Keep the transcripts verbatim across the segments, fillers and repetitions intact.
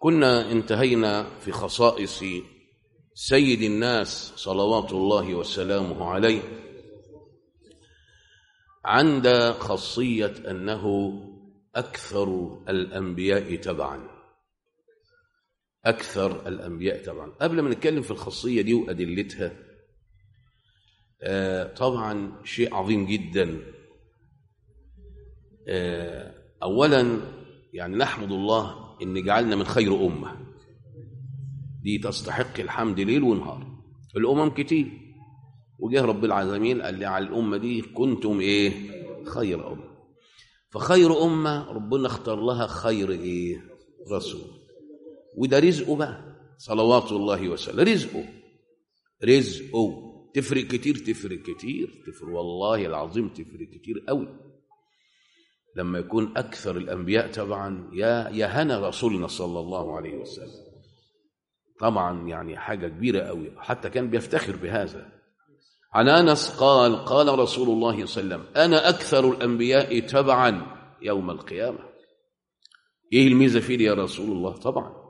كنا انتهينا في خصائص سيد الناس صلوات الله وسلامه عليه عند خاصية أنه أكثر الأنبياء تبعا أكثر الأنبياء تبعا. قبل ما نتكلم في الخاصية دي وأدلتها، آه طبعا شيء عظيم جدا. آه أولا يعني نحمد الله إن جعلنا من خير أمة، دي تستحق الحمد ليل ونهار. الأمم كتير، وجه رب العالمين قال لي على الأمة دي كنتم إيه؟ خير أمة. فخير أمة ربنا اختار لها خير إيه؟ رسول. وده رزقه بقى صلوات الله وسلم، رزقه رزقه تفرق كتير تفرق كتير تفرق والله العظيم تفرق كتير قوي لما يكون أكثر الأنبياء طبعا. يا يا هنا رسولنا صلى الله عليه وسلم، طبعا يعني حاجة كبيرة قوي، حتى كان بيفتخر بهذا. عن أنس قال قال رسول الله صلى الله عليه وسلم أنا أكثر الأنبياء تبعا يوم القيامة. إيه الميزة فيه يا رسول الله؟ طبعا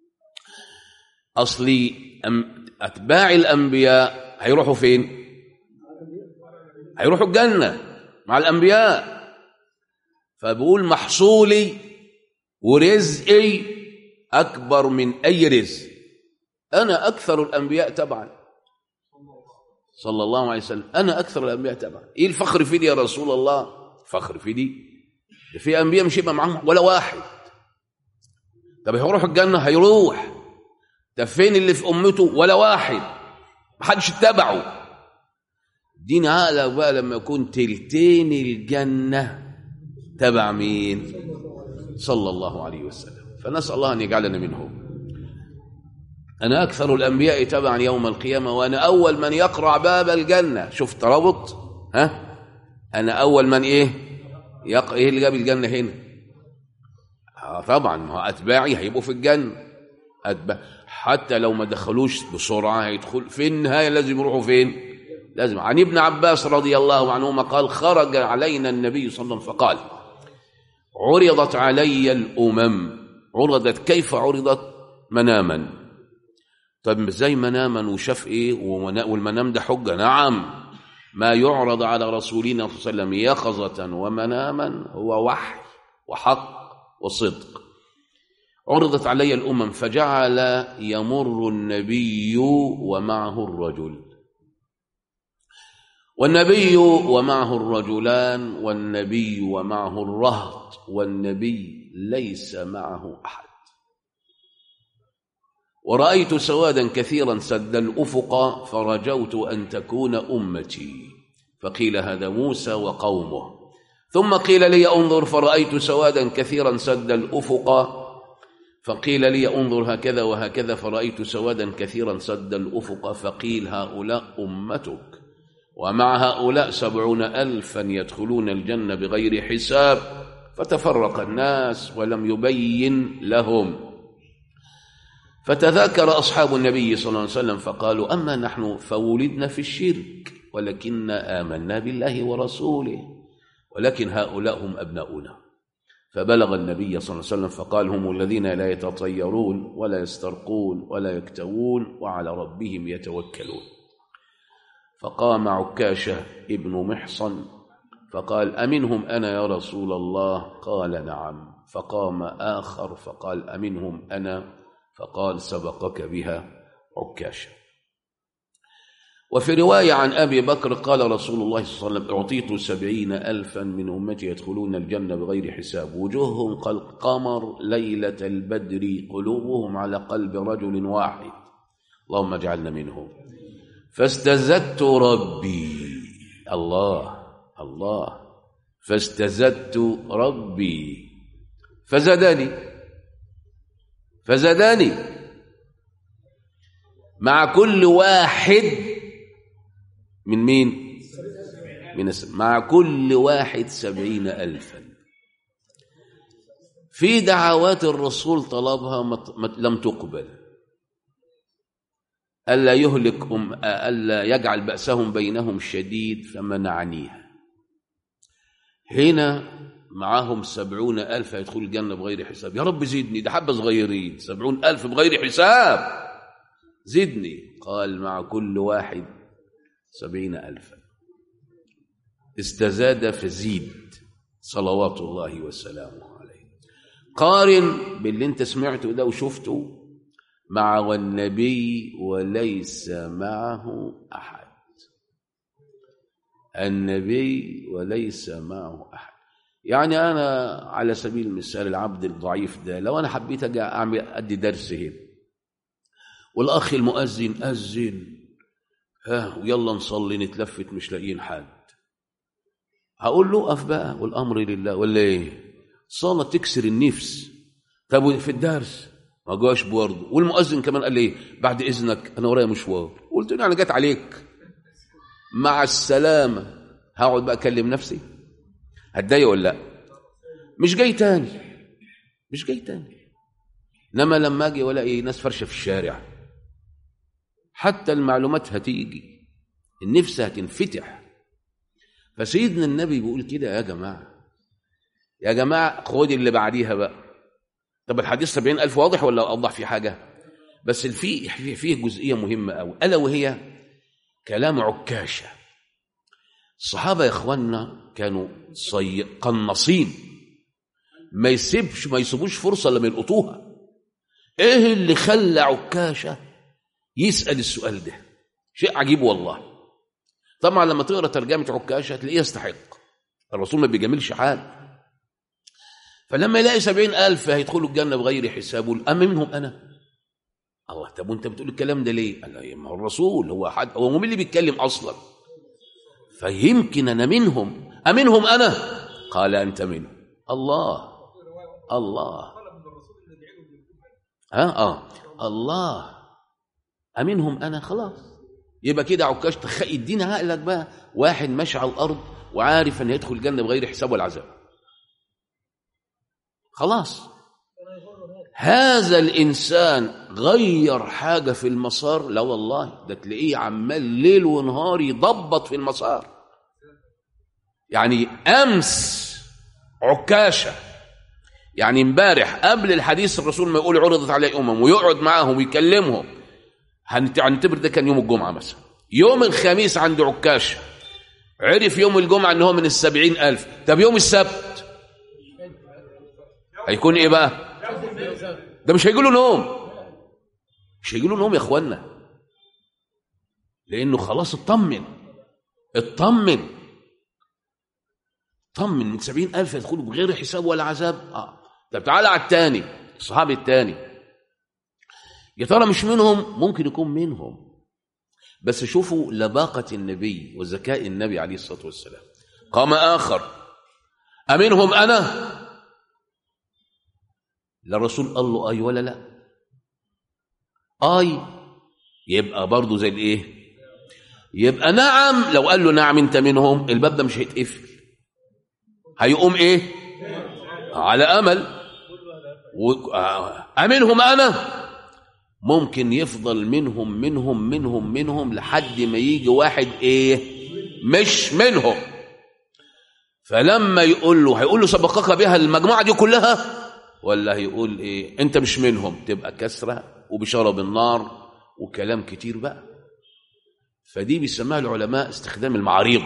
أصلي أتباع الأنبياء هيروحوا فين؟ هيروحوا الجنة مع الأنبياء. فبقول محصولي ورزقي أكبر من أي رزق. أنا أكثر الأنبياء تبعا صلى الله عليه وسلم، أنا أكثر الأنبياء تبعا. إيه الفخر في دي يا رسول الله؟ فخر في دي، في أنبياء مش يبقى معهم ولا واحد. طب هيروح الجنة؟ هيروح. طب فين اللي في أمته؟ ولا واحد، محدش اتبعه. دين عقلك بقى لما يكون تلتين الجنة تبع مين؟ صلى الله عليه وسلم. فنسأل الله أن يجعلنا منهم. أنا أكثر الأنبياء تبعا يوم القيامة وأنا أول من يقرع باب الجنة. شوف ترابط، ها؟ أنا أول من إيه؟ يق... إيه اللي جاب الجنة هنا؟ آه طبعا ما هو أتباعي هيبقوا في الجنة. أتباع حتى لو ما دخلوش بسرعة هيدخل في النهاية، لازم يروحوا فين؟ لازم. عن ابن عباس رضي الله عنهما قال خرج علينا النبي صلى الله عليه وسلم فقال عرضت علي الأمم. عرضت كيف عرضت؟ مناما. طب ازاي مناما وشاف ايه؟ والمنام ده حجة؟ نعم، ما يعرض على رسولنا صلى الله عليه وسلم يقظة ومناما هو وحي وحق وصدق. عرضت علي الأمم فجعل يمر النبي ومعه الرجل، والنبي ومعه الرجلان، والنبي ومعه الرهط، والنبي ليس معه أحد. ورأيت سوادا كثيرا سد الأفق فرجوت أن تكون أمتي، فقيل هذا موسى وقومه. ثم قيل لي انظر فرأيت سوادا كثيرا سد الأفق، فقيل لي انظر هكذا وهكذا فرأيت سوادا كثيرا سد الأفق، فقيل هؤلاء أمتك ومع هؤلاء سبعون ألفا يدخلون الجنة بغير حساب. فتفرق الناس ولم يبين لهم. فتذاكر أصحاب النبي صلى الله عليه وسلم فقالوا أما نحن فولدنا في الشرك ولكننا آمنا بالله ورسوله، ولكن هؤلاء هم أبناؤنا. فبلغ النبي صلى الله عليه وسلم فقال هم الذين لا يتطيرون ولا يسترقون ولا يكتوون وعلى ربهم يتوكلون. فقام عكاشة ابن محصن فقال أمنهم أنا يا رسول الله؟ قال نعم. فقام آخر فقال أمنهم أنا؟ فقال سبقك بها عكاشة. وفي رواية عن أبي بكر قال رسول الله صلى الله عليه وسلم أعطيت سبعين ألفا من أمتي يدخلون الجنة بغير حساب وجوههم كالقمر ليلة البدر قلوبهم على قلب رجل واحد، اللهم اجعلنا منهم. فاستزدت ربي، الله الله، فاستزدت ربي فزادني فزادني مع كل واحد من مين؟ من السبع. مع كل واحد سبعين ألفا. في دعوات الرسول طلبها لم تقبل، ألا يهلك أم ألا يجعل بأسهم بينهم شديد فمنعنيها. هنا معاهم سبعون ألف هيدخلوا الجنة بغير حساب. يا رب زدني، ده حبة صغيرين، سبعون ألف بغير حساب، زدني. قال مع كل واحد سبعين ألفا. استزاد فزيد صلوات الله وسلامه عليه. قارن باللي انت سمعته ده وشفته مع والنبي وليس معه أحد. النبي وليس معه أحد. يعني أنا على سبيل المثال العبد الضعيف ده، لو أنا حبيت أجي أعمل أدي درس هنا والأخ المؤذن أذن ها ويلا نصلي نتلفت مش لاقيين حد، هقول له أقف بقى والأمر لله ولا إيه؟ صلاة تكسر النفس. طب في الدرس ما جاش برضه، والمؤذن كمان قال لي بعد إذنك أنا ورايا مشوار. قلت له أنا جات عليك مع السلامة. هقعد بقى أكلم نفسي هتضايق ولا لا؟ مش جاي تاني، مش جاي تاني. إنما لما أجي ولاقي ناس فرشة في الشارع، حتى المعلومات هتيجي، النفس هتنفتح. فسيدنا النبي بيقول كده يا جماعة، يا جماعة خد اللي بعديها بقى. طب الحديث سبعين ألف واضح ولا أوضح في حاجة؟ بس فيه فيه جزئية مهمة أوي، ألا وهي كلام عكاشة. الصحابة يا إخواننا كانوا صي... قناصين، ما يسيبش ما يسيبوش فرصة لما يلقطوها. إيه اللي خلى عكاشة يسأل السؤال ده؟ شيء عجيب والله. طبعا لما تقرأ ترجمة عكاشة تلاقيه يستحق، الرسول ما بيجاملش حال. فلما يلاقي سبعين ألف هيدخلوا الجنة بغير حساب، أما منهم أنا. الله، طب وانت بتقول الكلام ده ليه؟ قال له ما هو الرسول هو حد، هو مين اللي بيتكلم أصلا؟ فيمكن أنا منهم، أمنهم أنا؟ قال أنت منهم. الله الله ها آه الله أمنهم أنا. خلاص يبقى كده عكاش تخيل الدين عقلك بقى، واحد ماشي على الأرض وعارف أن يدخل الجنة بغير حساب ولا عذاب. خلاص هذا الإنسان غير حاجة في المسار؟ لا والله، ده تلاقيه عمال ليل ونهار يضبط في المسار. يعني أمس عكاشة، يعني امبارح قبل الحديث الرسول ما يقول عرضت عليه أمم ويقعد معاهم ويكلمهم، هنعتبر ده كان يوم الجمعة مثلا. يوم الخميس عند عكاشة عرف يوم الجمعة أنه من السبعين ألف. طب يوم السبت هيكون إيه بقى؟ ده مش هيجيله نوم، مش هيجيله نوم يا اخوانا، لانه خلاص اطمن اطمن اطمن من سبعين ألف يدخلوا بغير حساب ولا عذاب. اه طب تعالى على الثاني، الصحابي الثاني، يا ترى مش منهم؟ ممكن يكون منهم، بس شوفوا لباقة النبي وذكاء النبي عليه الصلاة والسلام. قام آخر أمنهم أنا؟ لا الرسول قال له أي ولا لا؟ أي يبقى برضو زي الإيه؟ يبقى نعم. لو قال له نعم أنت منهم، الباب ده مش هيتقفل، هيقوم إيه؟ على أمل. أمنهم أنا؟ ممكن يفضل منهم منهم منهم منهم لحد ما يجي واحد إيه؟ مش منهم. فلما يقول له، هيقول له سبقك بها المجموعة دي كلها، ولا هيقول ايه انت مش منهم؟ تبقى كسرة وبشارة بالنار وكلام كتير بقى. فدي بيسموها العلماء استخدام المعاريض.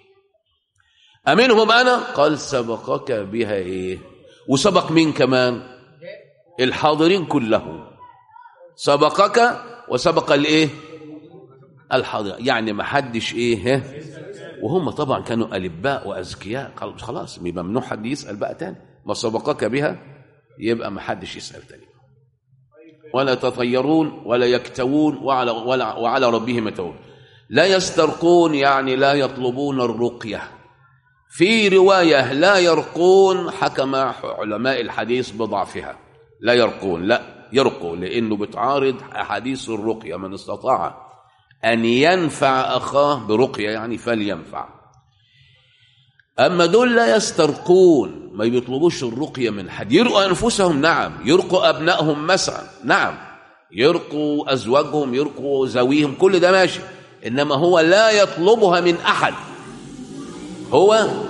أمنهم أنا؟ قال سبقك بها ايه؟ وسبق مين كمان؟ الحاضرين كلهم. سبقك وسبق الايه؟ الحاضر، يعني ما حدش ايه. وهم طبعا كانوا ألباء وأذكياء، خلاص يبقى ممنوع حد يسأل بقى تاني. ما سبقك بها يبقى ما حدش يسأل تاني. ولا تطيرون ولا يكتوون وعلى, ولا وعلى ربهم يتوون. لا يسترقون يعني لا يطلبون الرقية. في رواية لا يرقون، حكم علماء الحديث بضعفها. لا يرقون، لا يرقوا، لأنه بتعارض أحاديث الرقية. من استطاع أن ينفع أخاه برقية يعني فلينفع. أما دول لا يسترقون، ما يطلبوش الرقية من حد. يرقوا أنفسهم نعم، يرقوا أبنائهم مثلا نعم، يرقوا أزواجهم، يرقوا زويهم، كل ده ماشي. إنما هو لا يطلبها من أحد، هو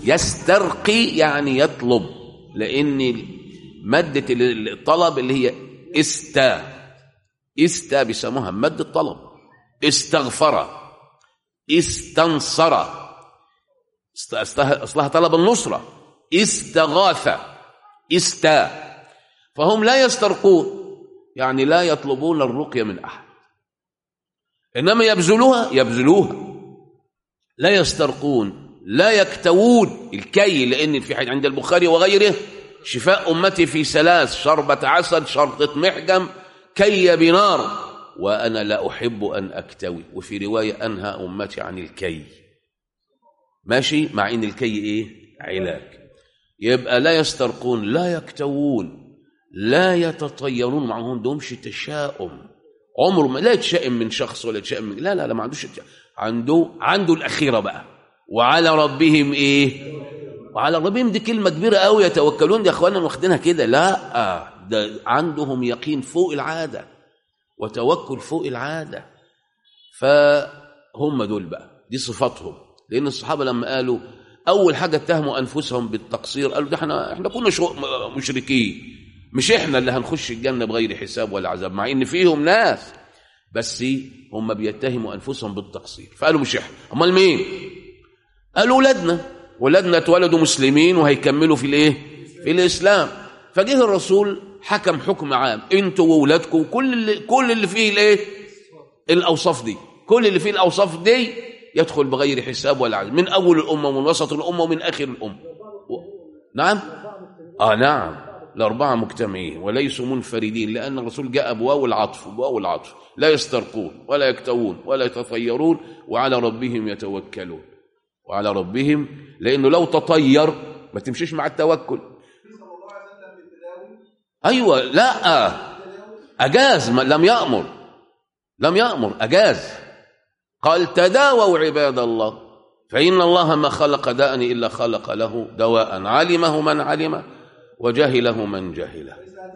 يسترقي يعني يطلب، لأن مادة الطلب اللي هي استا استا بيسموها مادة الطلب. استغفر، استنصر، أصلها طلب النصرة. استغاث، استا. فهم لا يسترقون، يعني لا يطلبون الرقية من أحد، إنما يبذلوها يبذلوها لا يسترقون، لا يكتوون. الكي، لأن في عند البخاري وغيره شفاء أمتي في ثلاث: شربة عسل، شرطة محجم، كي بنار، وأنا لا أحب أن أكتوي. وفي رواية أنهى أمتي عن الكي. ماشي، مع إن الكي إيه؟ علاج. يبقى لا يسترقون، لا يكتوون، لا يتطيرون. معهم دومش تشاؤم، عمره ما لا يتشائم من شخص ولا يتشائم من لا لا لا ما عندوش. عنده عنده الأخيرة بقى. وعلى ربهم إيه؟ وعلى ربهم دي كلمة كبيرة قوي. يتوكلون دي يا أخوانا واخدينها كده، لا، ده عندهم يقين فوق العادة وتوكل فوق العادة. فهم دول بقى، دي صفاتهم. لأن الصحابة لما قالوا أول حاجة اتهموا أنفسهم بالتقصير، قالوا ده احنا احنا كنا مشركين، مش احنا اللي هنخش الجنة بغير حساب ولا عذاب، مع ان فيهم ناس بس هم بيتهموا أنفسهم بالتقصير. فقالوا مش احنا، امال مين؟ قالوا ولادنا ولادنا اتولدوا مسلمين وهيكملوا في الايه؟ في الإسلام. فجه الرسول حكم حكم عام، انتوا وولادكم وكل اللي كل اللي فيه الايه؟ الاوصاف دي، كل اللي فيه الاوصاف دي يدخل بغير حساب ولا عذاب، من اول الامه ومن وسط الامه ومن اخر الامه. و... نعم اه نعم، الاربعه مجتمعين وليسوا منفردين، لان الرسول جاء بواو العطف، بواو العطف. لا يسترقون ولا يكتوون ولا يتطيرون، وعلى ربهم يتوكلون. وعلى ربهم، لانه لو تطير ما تمشيش مع التوكل. ايوه، لا اجاز، لم يأمر لم يأمر اجاز. قال تداووا عباد الله، فإن الله ما خلق داء إلا خلق له دواء، علمه من علمه وجهله من جهله.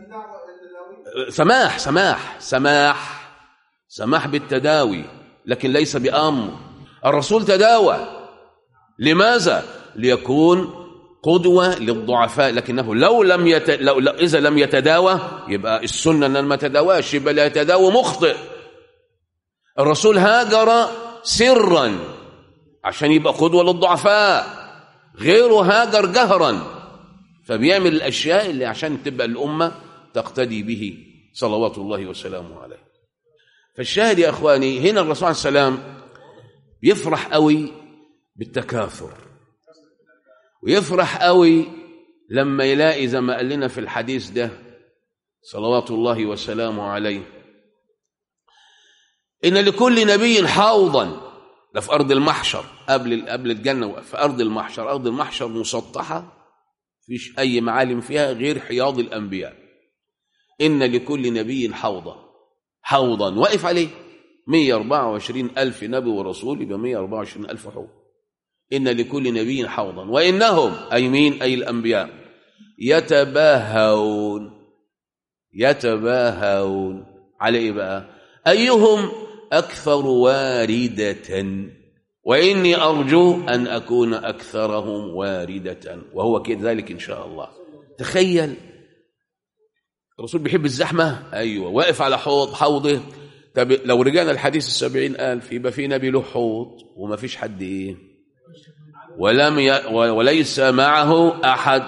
سماح سماح سماح سماح بالتداوي، لكن ليس بأمر. الرسول تداوى، لماذا؟ ليكون قدوة للضعفاء، لكنه لو لم يت... لو... لو... إذا لم يتداوى يبقى السنة أن ما تداواش، يبقى لا يتداوى مخطئ. الرسول هاجر سرا عشان يبقى قدوة للضعفاء، غيره هاجر جهرا، فبيعمل الأشياء اللي عشان تبقى الأمة تقتدي به صلوات الله وسلامه عليه. فالشاهد يا أخواني، هنا الرسول عليه السلام يفرح قوي بالتكاثر، ويفرح قوي لما يلاقي زي ما قال لنا في الحديث ده صلوات الله وسلامه عليه، إن لكل نبي حوضا. ده في أرض المحشر، قبل قبل الجنة، في أرض المحشر. أرض المحشر مسطحة، فيش أي معالم فيها غير حياض الأنبياء. إن لكل نبي حوضا، حوضا واقف عليه مئة وأربعة وعشرين ألف نبي ورسول، يبقى مئة وأربعة وعشرين ألف حوض. إن لكل نبي حوضا، وإنهم أي مين؟ أي الأنبياء يتباهون يتباهون على إيه بقى؟ أيهم أكثر واردة، وإني أرجو أن أكون أكثرهم واردة، وهو كذلك إن شاء الله. تخيل الرسول بيحب الزحمة، أيوة، واقف على حوض حوضه. طب لو رجعنا الحديث السبعين ألف يبقى في نبي له حوض وما فيش حد إيه، ولم ي... وليس معه أحد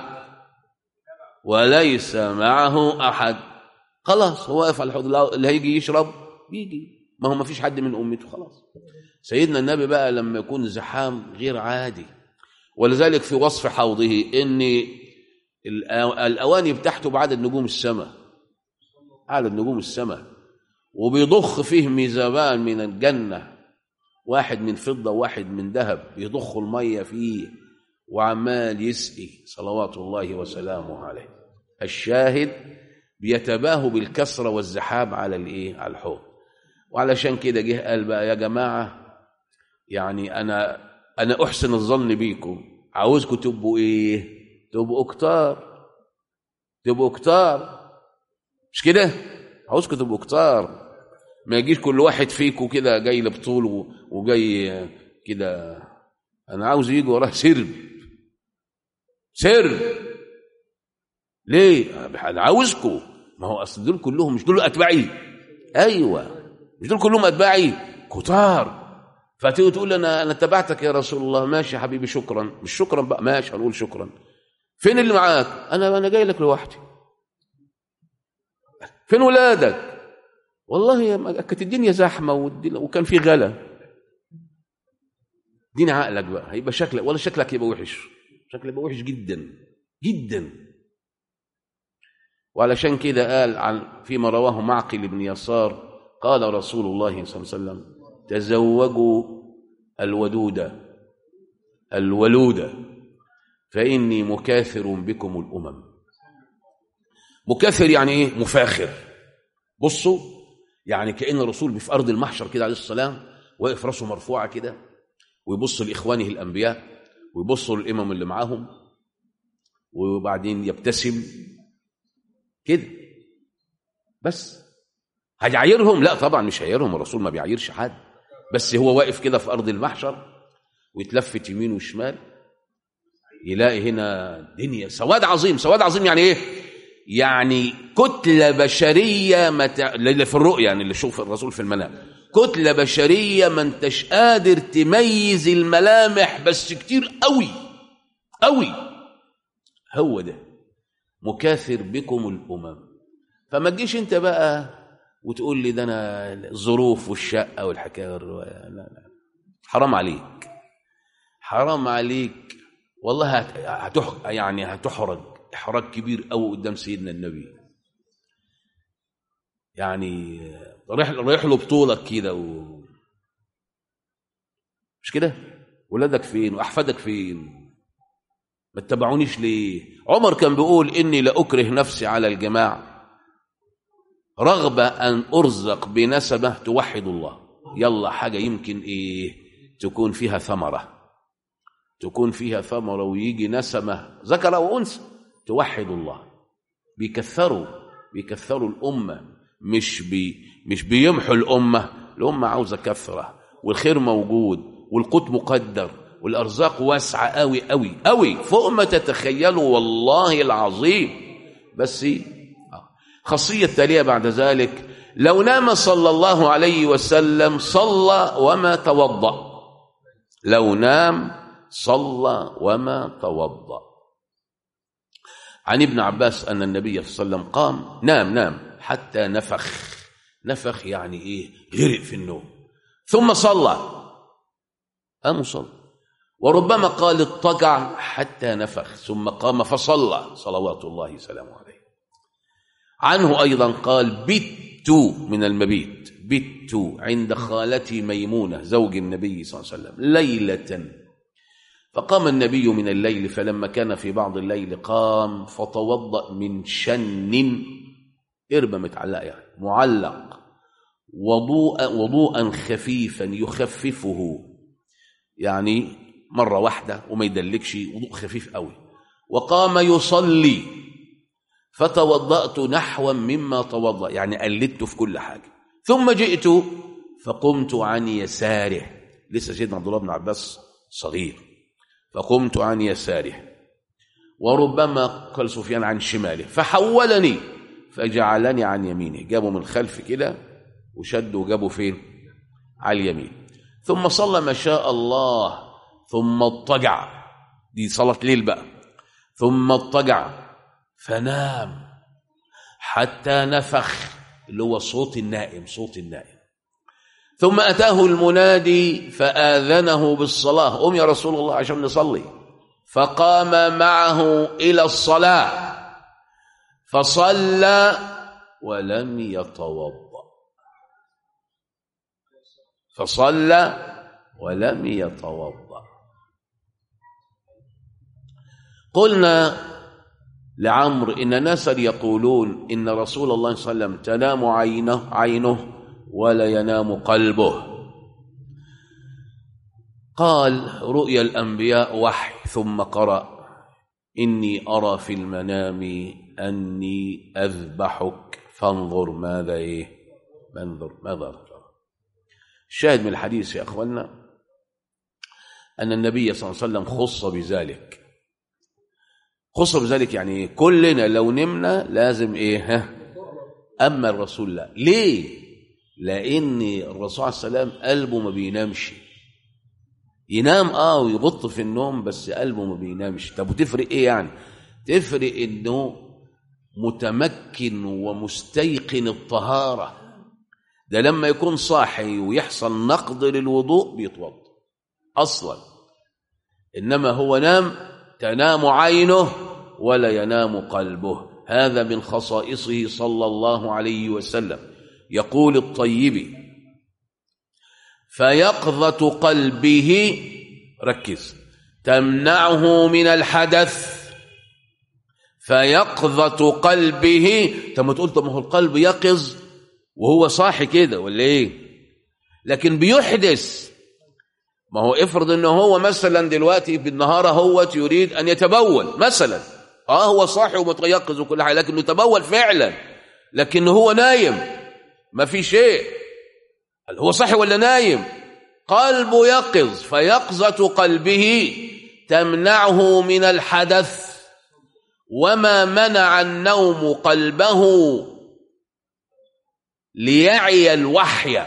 وليس معه أحد خلاص هو واقف على الحوض، اللي هيجي يشرب بيجي، ما هو ما فيش حد من أمته خلاص. سيدنا النبي بقى لما يكون زحام غير عادي، ولذلك في وصف حوضه إن الأواني بتاعته بعدد نجوم السماء، عدد نجوم السماء، وبيضخ فيه ميزابان من الجنة، واحد من فضة وواحد من ذهب، بيضخ المية فيه وعمال يسقي صلوات الله وسلامه عليه. الشاهد بيتباهوا بالكسرة والزحاب على الايه؟ على الحوض. وعلشان كده جه قال بقى يا جماعة، يعني أنا أنا أحسن الظن بيكم، عاوزكم تبقوا إيه؟ تبقوا كتار، تبقوا كتار، مش كده؟ عاوزكم تبقوا كتار، ما يجيش كل واحد فيكم كده جاي لبطول وجاي كده، أنا عاوز يجي وراه سرب، سر. ليه؟ انا عاوزكم. ما هو اصل دول كلهم مش دول اتباعي؟ ايوه مش دول كلهم اتباعي كتار. فتيجي تقول انا انا اتبعتك يا رسول الله، ماشي يا حبيبي شكرا، مش شكرا بقى، ماشي هنقول شكرا. فين اللي معاك؟ انا انا جاي لك لوحدي. فين ولادك؟ والله كانت الدنيا زحمه وكان في غلا. دين عقلك بقى، هيبقى شكلك ولا شكلك يبقى وحش، شكلك يبقى وحش جدا جدا. وعلشان كده قال عن فيما رواه معقل بن يسار قال رسول الله صلى الله عليه وسلم تزوجوا الودودة الولودة فإني مكاثر بكم الأمم. مكاثر يعني إيه؟ مفاخر. بصوا يعني كأن الرسول في أرض المحشر كده عليه السلام واقف راسه مرفوعة كده، ويبص لإخوانه الأنبياء ويبصوا للإمم اللي معاهم، وبعدين يبتسم كده بس. هيعايرهم؟ لا طبعا مش هيعايرهم، الرسول ما بيعايرش حد، بس هو واقف كده في أرض المحشر ويتلفت يمين وشمال يلاقي هنا دنيا سواد عظيم. سواد عظيم يعني ايه؟ يعني كتلة بشرية مت... اللي في الرؤيا، يعني اللي شوف الرسول في المنام، كتلة بشرية ما انتش قادر تميز الملامح، بس كتير قوي قوي. هو ده مكاثر بكم الأمم. فما تجيش انت بقى وتقول لي ده انا الظروف والشقة والحكاية والرواية. لا لا حرام عليك، حرام عليك والله. هتح... يعني هتحرج احراج كبير قوي قدام سيدنا النبي. يعني رايح رايح له بطولك كده و... مش كده؟ ولادك فين واحفادك فين؟ ما تتبعونيش ليه؟ عمر كان بيقول اني لاكره نفسي على الجماعه رغبه ان ارزق بنسبه توحد الله. يلا حاجه يمكن ايه تكون فيها ثمره، تكون فيها ثمره ويجي نسمه ذكر او انثى توحد الله. بيكثروا بيكثروا الامه، مش بي مش بيمحوا الامه. الامه عاوزه كثره، والخير موجود، والقوت مقدر، والارزاق واسعه قوي قوي قوي فوق ما تتخيلوا والله العظيم. بس خاصيه تاليه بعد ذلك، لو نام صلى الله عليه وسلم صلى وما توضأ. لو نام صلى وما توضأ. عن ابن عباس أن النبي صلى الله عليه وسلم قام نام نام حتى نفخ. نفخ يعني إيه؟ غرق في النوم. ثم صلى، قام صلى. وربما قال اضطجع حتى نفخ ثم قام فصلى صلوات الله وسلامه عليه. عنه أيضا قال بت من المبيت، بت عند خالتي ميمونة زوج النبي صلى الله عليه وسلم ليلة، فقام النبي من الليل، فلما كان في بعض الليل قام فتوضأ من شن، إربة متعلقة يعني معلق، وضوءا وضوءا خفيفا يخففه، يعني مرة واحدة وما يدلكش، وضوء خفيف قوي. وقام يصلي فتوضأت نحوا مما توضأ، يعني قلدته في كل حاجة. ثم جئت فقمت عن يساره، لسه سيدنا عبد الله بن عباس صغير، فقمت عن يساره، وربما قال سفيان عن شماله، فحولني فجعلني عن يمينه. جابوا من خلف كده وشدوا وجابوا فين؟ على اليمين. ثم صلى ما شاء الله، ثم اضطجع، دي صلاة ليل بقى. ثم اضطجع فنام حتى نفخ، اللي هو صوت النائم، صوت النائم. ثم أتاه المنادي فآذنه بالصلاة، قم يا رسول الله عشان نصلي. فقام معه إلى الصلاة فصلى ولم يتوضأ، فصلى ولم يتوضأ. قلنا لعمرو إن ناسا يقولون إن رسول الله صلى الله عليه وسلم تنام عينه عينه ولا ينام قلبه. قال رؤيا الأنبياء وحي، ثم قرأ إني أرى في المنام أني أذبحك فانظر ماذا إيه فانظر ماذا ترى. الشاهد من الحديث يا أخوانا أن النبي صلى الله عليه وسلم خص بذلك، خصوصا بذلك يعني كلنا لو نمنا لازم ايه ها اما الرسول لا. ليه؟ لان الرسول عليه السلام قلبه ما بينامش. ينام اه ويغط في النوم بس قلبه ما بينامش. طب وتفرق ايه يعني؟ تفرق انه متمكن ومستيقن الطهارة. ده لما يكون صاحي ويحصل نقض للوضوء بيتوضا اصلا، انما هو نام تنام عينه ولا ينام قلبه. هذا من خصائصه صلى الله عليه وسلم. يقول الطيبي: فيقظة قلبه، ركز، تمنعه من الحدث. فيقظة قلبه. طب تقول طب ما هو القلب يقظ وهو صاحي كده ولا ايه؟ لكن بيحدث. ما هو افرض انه هو مثلا دلوقتي بالنهار هو يريد ان يتبول مثلا، اه هو صاحي ومتيقظ وكل حاجه، لكنه يتبول فعلا، لكن هو نايم ما في شيء. هل هو صاحي ولا نايم؟ قلبه يقظ. فيقظة قلبه تمنعه من الحدث. وما منع النوم قلبه ليعي الوحي،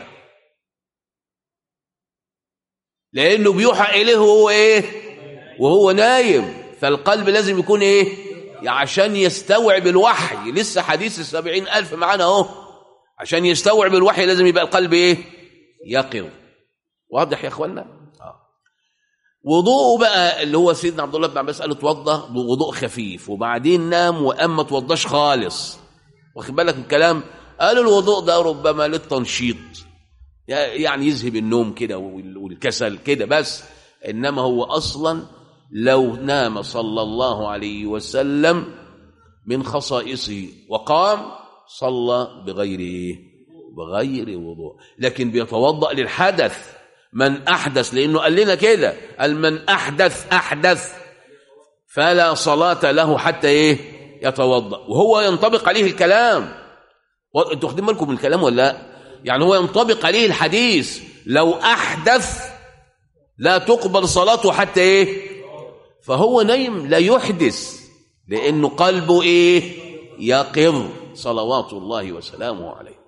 لأنه بيوحى إليه وهو إيه؟ وهو نايم. فالقلب لازم يكون إيه؟ عشان يستوعب الوحي. لسه حديث السبعين ألف معانا أهو. عشان يستوعب الوحي لازم يبقى القلب إيه؟ يقظ. واضح يا أخوانا؟ آه. وضوءه بقى اللي هو سيدنا عبد الله بن عباس قال اتوضى وضوء خفيف وبعدين نام وأما توضاش خالص. واخد بالك من الكلام؟ قالوا الوضوء ده ربما للتنشيط، يعني يذهب النوم كده والكسل كده بس، إنما هو أصلا لو نام صلى الله عليه وسلم من خصائصه وقام صلى بغير إيه؟ بغير وضوء. لكن بيتوضأ للحدث. من أحدث، لأنه قال لنا كده، قال من أحدث أحدث فلا صلاة له حتى إيه؟ يتوضأ. وهو ينطبق عليه الكلام. انتوا واخدين بالكم من الكلام ولا لا؟ يعني هو ينطبق عليه الحديث لو أحدث لا تقبل صلاته حتى إيه؟ فهو نايم لا يحدث لأنه قلبه إيه؟ يقظ صلوات الله وسلامه عليه.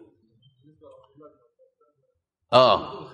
آه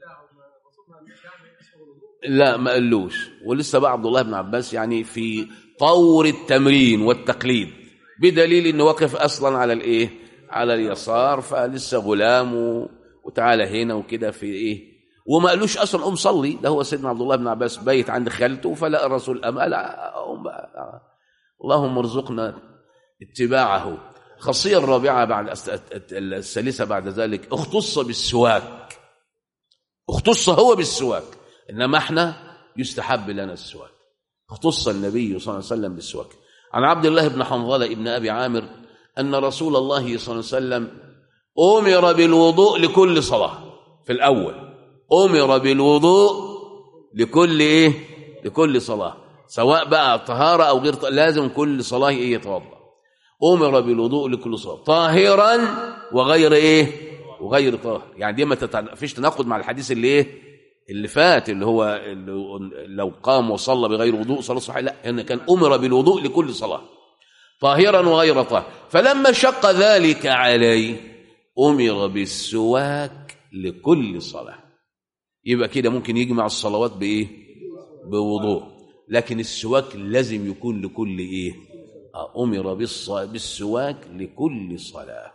لا ما قالوش. ولسه بقى عبد الله بن عباس يعني في طور التمرين والتقليد، بدليل انه وقف اصلا على الايه؟ على اليسار، فلسه غلام وتعالى هنا وكده في ايه، وما قالوش اصلا قوم صلي. ده هو سيدنا عبد الله بن عباس بيت عند خالته فلقى الرسول امال اللهم ارزقنا اتباعه. الخاصيه الرابعه بعد الثالثه بعد ذلك اختص بالسواك. اختص هو بالسواك، انما احنا يستحب لنا السواك. اختص النبي صلى الله عليه وسلم بالسواك. عن عبد الله بن حنظله ابن ابي عامر أن رسول الله صلى الله عليه وسلم أمر بالوضوء لكل صلاة. في الأول أمر بالوضوء لكل إيه؟ لكل صلاة، سواء بقى طهارة أو غير طهارة، لازم كل صلاة إيه؟ يتوضأ. أمر بالوضوء لكل صلاة طاهرا وغير إيه؟ وغير طاهر. يعني دي ما فيش تناقض مع الحديث اللي إيه؟ اللي فات اللي هو اللي لو قام وصلى بغير وضوء صلاة صحيحة. لا، هنا كان أمر بالوضوء لكل صلاة طاهرا وغير طاهر. فلما شق ذلك عليه أمر بالسواك لكل صلاة. يبقى كده ممكن يجمع الصلوات بإيه؟ بوضوء، لكن السواك لازم يكون لكل إيه؟ أمر بالسواك لكل صلاة.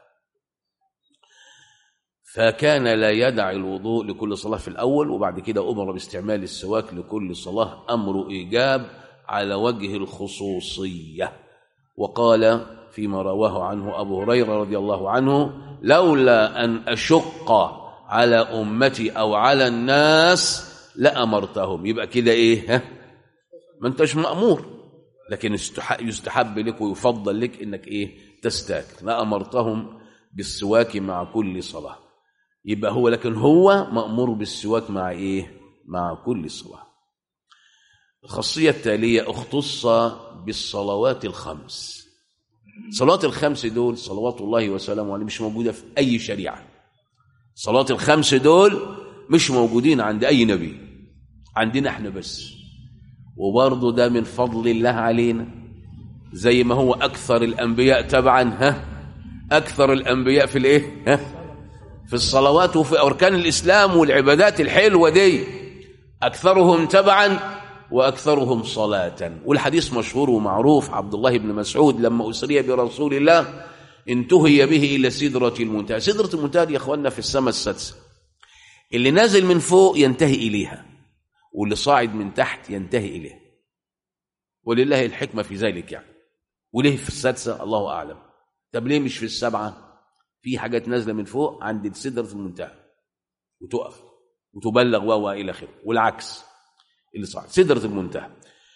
فكان لا يدع الوضوء لكل صلاة في الأول، وبعد كده أمر باستعمال السواك لكل صلاة أمر إيجاب على وجه الخصوصية. وقال فيما رواه عنه أبو هريرة رضي الله عنه: لولا أن أشق على أمتي أو على الناس لأمرتهم. يبقى كده إيه؟ ها؟ ما أنتش مأمور، لكن يستحب لك ويفضل لك إنك إيه؟ تستاك. لأمرتهم بالسواك مع كل صلاة. يبقى هو لكن هو مأمور بالسواك مع إيه؟ مع كل صلاة. الخاصية التالية اختص بالصلوات الخمس. صلوات الخمس دول صلوات الله وسلامه عليه مش موجودة في أي شريعة. صلوات الخمس دول مش موجودين عند أي نبي، عندنا احنا بس. وبرضه ده من فضل الله علينا زي ما هو أكثر الأنبياء تبعا ها أكثر الأنبياء في الإيه ها في الصلوات وفي أركان الإسلام والعبادات الحلوة دي، أكثرهم تبعا وأكثرهم صلاة. والحديث مشهور ومعروف، عبد الله بن مسعود لما أسري برسول الله انتهي به إلى سدرة المنتهى. سدرة المنتهى يا أخواننا في السماء السادسة، اللي نازل من فوق ينتهي إليها، واللي صاعد من تحت ينتهي إليها، ولله الحكمة في ذلك يعني. وليه في السادسة الله أعلم. طب ليه مش في السبعة؟ في حاجات نازلة من فوق عند سدرة المنتهى وتقف وتبلغ و إلى آخره، والعكس اللي صاعد سدرة المنتهى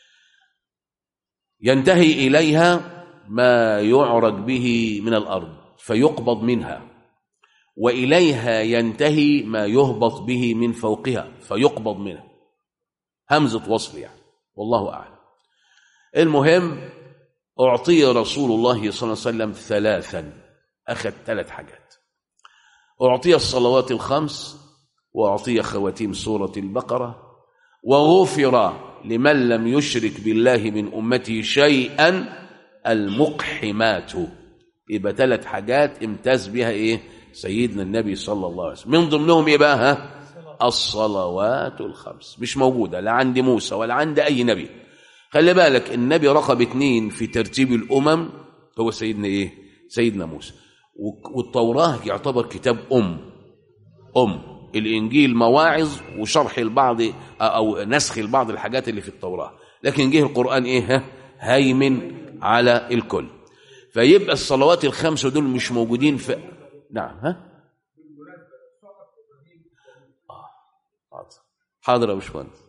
ينتهي إليها ما يعرج به من الأرض فيقبض منها، وإليها ينتهي ما يهبط به من فوقها فيقبض منها. همزة وصل يعني، والله أعلم. المهم أعطي رسول الله صلى الله عليه وسلم ثلاثا، أخذ ثلاث حاجات. أعطي الصلوات الخمس، وأعطي خواتيم سورة البقرة، وغفر لمن لم يشرك بالله من أمته شيئا المقحمات. يبقى ثلاث حاجات امتاز بها إيه سيدنا النبي صلى الله عليه وسلم. من ضمنهم إيه بقى ها؟ الصلوات الخمس، مش موجودة لا عند موسى ولا عند أي نبي. خلي بالك النبي رقم اتنين في ترتيب الأمم هو سيدنا إيه سيدنا موسى. والتوراة يعتبر كتاب أم أم الإنجيل مواعظ وشرح البعض أو نسخ البعض الحاجات اللي في التوراة، لكن جه القرآن إيه هيمن على الكل. فيبقى الصلوات الخمسة دول مش موجودين في نعم ها آه. حاضر يا باشمهندس.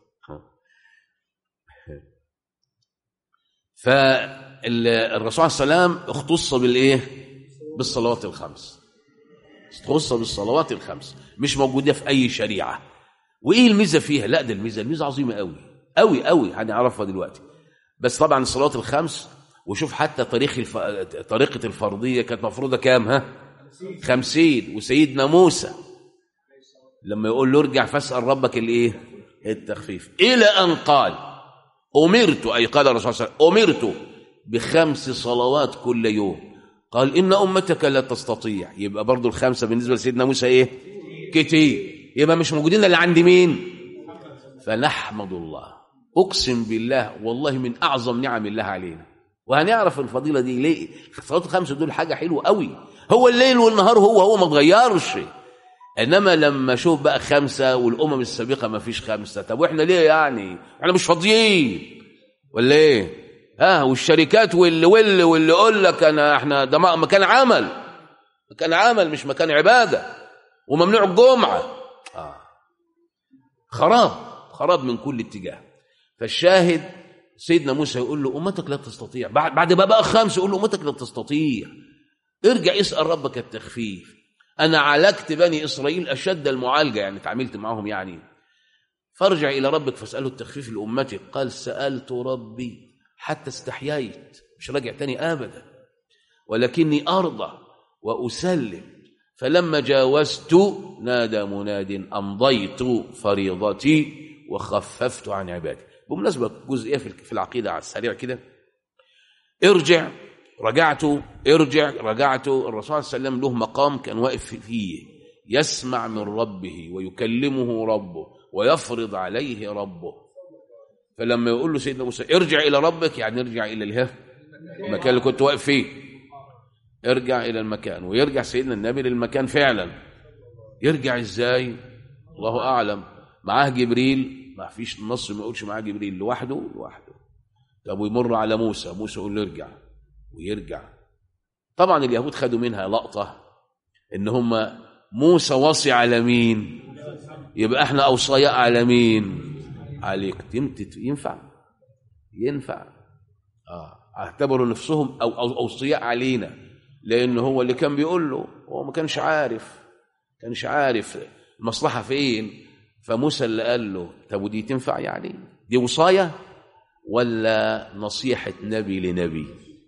فالرسول صلى الله عليه وسلم اختص بالايه بالصلوات الخمس، اختص بالصلوات الخمس، مش موجوده في اي شريعه. وايه الميزه فيها؟ لا ده الميزه الميزه عظيمه قوي قوي قوي هنعرفها دلوقتي. بس طبعا الصلوات الخمس، وشوف حتى تاريخ الف... طريقه الفرضيه كانت مفروضه كام ها خمسين. وسيدنا موسى لما يقول له ارجع فاسال ربك الايه التخفيف، الى ان قال أمرت، أي قال الرسول صلى الله عليه وسلم أمرت بخمس صلوات كل يوم، قال إن أمتك لا تستطيع. يبقى برضو الخمسة بالنسبة لسيدنا موسى إيه كتير، يبقى مش موجودين اللي عند مين. فنحمد الله، أقسم بالله والله من أعظم نعم الله علينا. وهنعرف الفضيلة دي ليه. الصلوات الخمسة دول حاجة حلوة قوي، هو الليل والنهار هو هو ما تغيرش. انما لما اشوف بقى خمسه والامم السابقه ما فيش خمسه، طب واحنا ليه يعني؟ احنا مش فاضيين ولا ايه؟ ها والشركات واللي واللي واللي يقول لك انا احنا ده مكان عمل، مكان عمل مش مكان عباده، وممنوع الجمعه. اه خراب خراب من كل اتجاه. فالشاهد سيدنا موسى يقول له امتك لا تستطيع، بعد بعد ما بقى خمسه يقول له امتك لا تستطيع، ارجع اسال ربك التخفيف. أنا عالجت بني إسرائيل أشد المعالجة، يعني تعاملت معهم يعني. فارجع إلى ربك فاسأله التخفيف لأمتك. قال سألت ربي حتى استحييت، مش راجع تاني أبدا، ولكني أرضى وأسلم. فلما جاوزت نادى مناد أمضيت فريضتي وخففت عن عبادي. بمناسبة جزئية في العقيدة على السريع كده، ارجع رجعت ارجع رجعت الرسول صلى الله عليه وسلم له مقام كان واقف فيه يسمع من ربه ويكلمه ربه ويفرض عليه ربه. فلما يقول له سيدنا موسى ارجع إلى ربك، يعني ارجع إلى المكان اللي كنت واقف فيه، ارجع إلى المكان. ويرجع سيدنا النبي للمكان فعلا. يرجع ازاي الله أعلم. معاه جبريل، ما فيش النص ما يقولش معاه جبريل، لوحده لوحده. طب ويمر على موسى، موسى يقول له ارجع ويرجع. طبعا اليهود خدوا منها لقطة ان هم موسى وصي على مين، يبقى احنا اوصياء على مين؟ عليك. ينفع ينفع اه اعتبروا نفسهم او اوصياء علينا، لان هو اللي كان بيقول له، هو ما كانش عارف كانش عارف المصلحة فين. فموسى اللي قال له طب ودي تنفع؟ يعني دي وصاية ولا نصيحة نبي لنبي،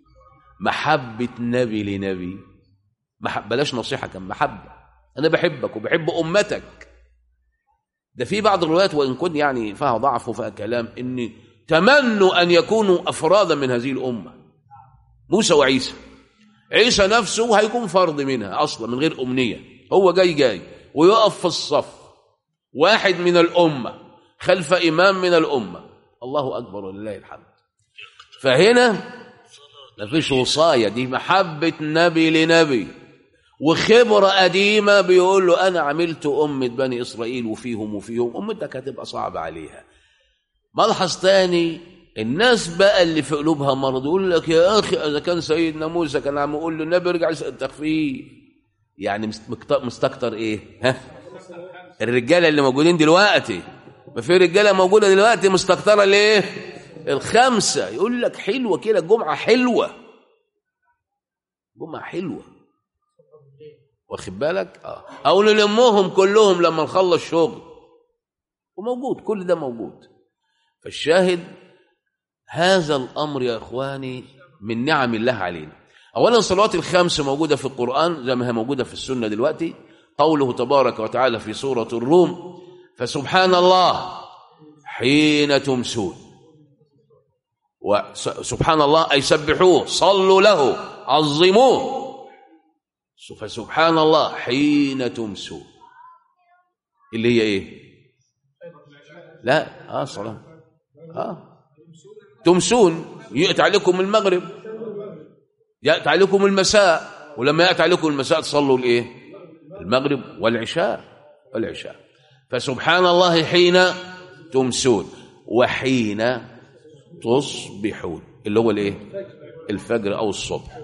محبة نبي لنبي؟ محب بلاش نصيحة، كان محبة. أنا بحبك وبحب أمتك. ده في بعض الروايات وإن كنت يعني فيها ضعف وفيها كلام إن تمنوا أن يكونوا أفرادا من هذه الأمة، موسى وعيسى. عيسى نفسه هيكون فرد منها أصلا من غير أمنية، هو جاي جاي ويقف في الصف واحد من الأمة خلف إمام من الأمة. الله أكبر ولله الحمد. فهنا مفيش وصاية، دي محبة نبي لنبي وخبرة قديمة. بيقول له أنا عملت أمة بني إسرائيل وفيهم وفيهم، أمتك هتبقى صعبة عليها. ملحظ تاني، الناس بقى اللي في قلوبها مرض يقول لك يا أخي إذا كان سيدنا موسى كان عم يقول له النبي ارجع يسأل تخفيف، يعني مستكتر إيه؟ ها؟ الرجالة اللي موجودين دلوقتي، ما في رجالة موجودة دلوقتي مستكترة ليه؟ الخمسة. يقول لك حلوة كده، الجمعة حلوة، جمعة حلوة، واخد بالك؟ اه او نلمهم كلهم لما نخلص شغل، وموجود كل ده موجود. فالشاهد هذا الامر يا اخواني من نعم الله علينا. اولا الصلوات الخمس موجوده في القران زي ما هي موجوده في السنه دلوقتي. قوله تبارك وتعالى في سوره الروم فسبحان الله حين تمسون، وسبحان الله اي سبحوه صلوا له عظموه. فسبحان الله حين تمسون اللي هي ايه؟ لا اه صلاة اه تمسون، يأتي عليكم المغرب، يأتي عليكم المساء، ولما يأتي عليكم المساء تصلوا الايه؟ المغرب والعشاء والعشاء. فسبحان الله حين تمسون وحين تصبحون اللي هو الايه؟ الفجر او الصبح.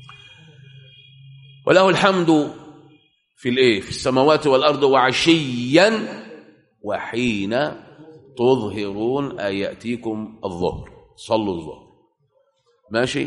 وله الحمد في الايه؟ في السماوات والارض وعشيا وحين تظهرون اي ياتيكم الظهر، صلوا الظهر ماشي،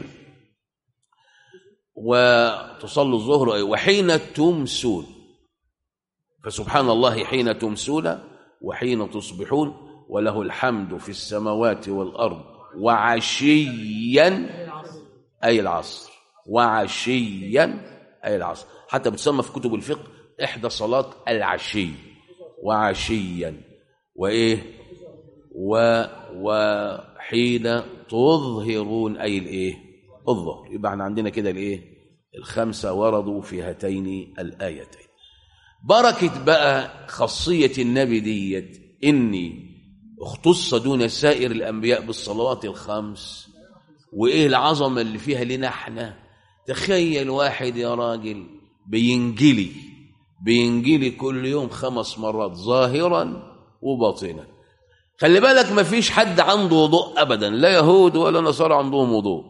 وتصلوا الظهر أي وحين تمسون. فسبحان الله حين تمسون وحين تصبحون وله الحمد في السماوات والارض وعشيا اي العصر، وعشيا أي العصر. حتى بتسمى في كتب الفقه إحدى صلاة العشي، وعشيا وإيه و وحين تظهرون أي الإيه؟ الظهر. يبقى احنا عندنا كده الإيه؟ الخمسة وردوا في هاتين الآيتين. بركة بقى خاصية النبي ديت إني اختص دون سائر الأنبياء بالصلوات الخمس، وإيه العظمة اللي فيها لنا احنا. تخيل واحد يا راجل بينجلي بينجلي كل يوم خمس مرات ظاهرا وباطنا. خلي بالك ما فيش حد عنده وضوء أبدا، لا يهود ولا نصارى عندهم وضوء.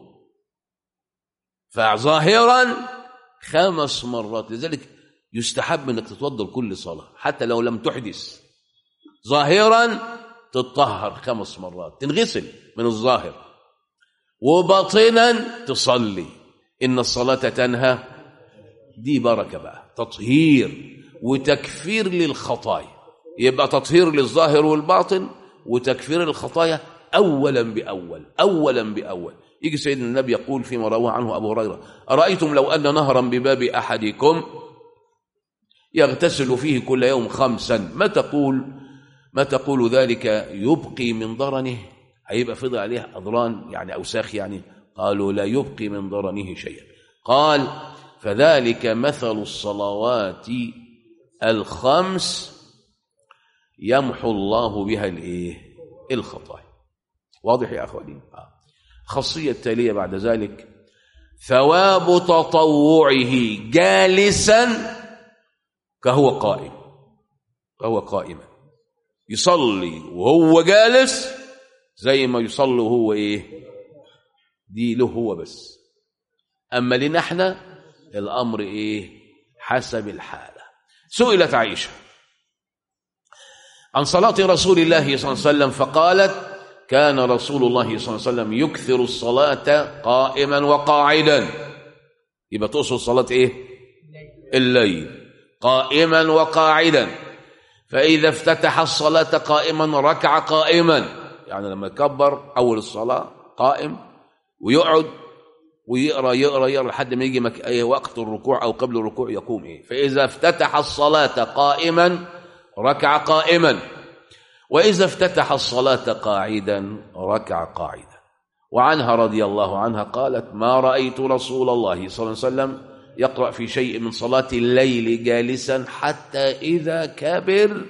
فظاهرا خمس مرات، لذلك يستحب انك تتوضا لكل صلاة حتى لو لم تحدث. ظاهرا تتطهر خمس مرات، تنغسل من الظاهر، وباطنا تصلي إن الصلاة تنهى. دي بركة بقى، تطهير وتكفير للخطايا. يبقى تطهير للظاهر والباطن وتكفير الخطايا أولا بأول أولا بأول. يجي سيدنا النبي يقول فيما رواه عنه أبو هريرة أرأيتم لو أن نهرا بباب أحدكم يغتسل فيه كل يوم خمسا ما تقول ما تقول ذلك يبقي من ضرنه؟ هيبقى فضل عليه أضران يعني أوساخ يعني. قالوا لا يبقي من ضرنه شيئا. قال فذلك مثل الصلوات الخمس يمحو الله بها الايه؟ الخطايا. واضح يا اخواني؟ خاصية التالية بعد ذلك ثواب تطوعه جالسا كهو قائم، كهو قائما يصلي وهو جالس زي ما يصلي وهو ايه؟ دي له هو بس. أما لنا احنا الأمر إيه؟ حسب الحالة. سئلت عائشة عن صلاة رسول الله صلى الله عليه وسلم فقالت كان رسول الله صلى الله عليه وسلم يكثر الصلاة قائما وقاعدا. يبقى تقصد صلاة إيه؟ الليل قائما وقاعدا. فإذا افتتح الصلاة قائما ركع قائما، يعني لما يكبر أول الصلاة قائم ويقعد ويقرأ يقرأ يقرأ لحد ما يجي مك... أي وقت الركوع أو قبل الركوع يقوم إيه. فإذا افتتح الصلاة قائما ركع قائما، وإذا افتتح الصلاة قاعدا ركع قاعدا. وعنها رضي الله عنها قالت ما رأيت رسول الله صلى الله عليه وسلم يقرأ في شيء من صلاة الليل جالسا حتى إذا كبر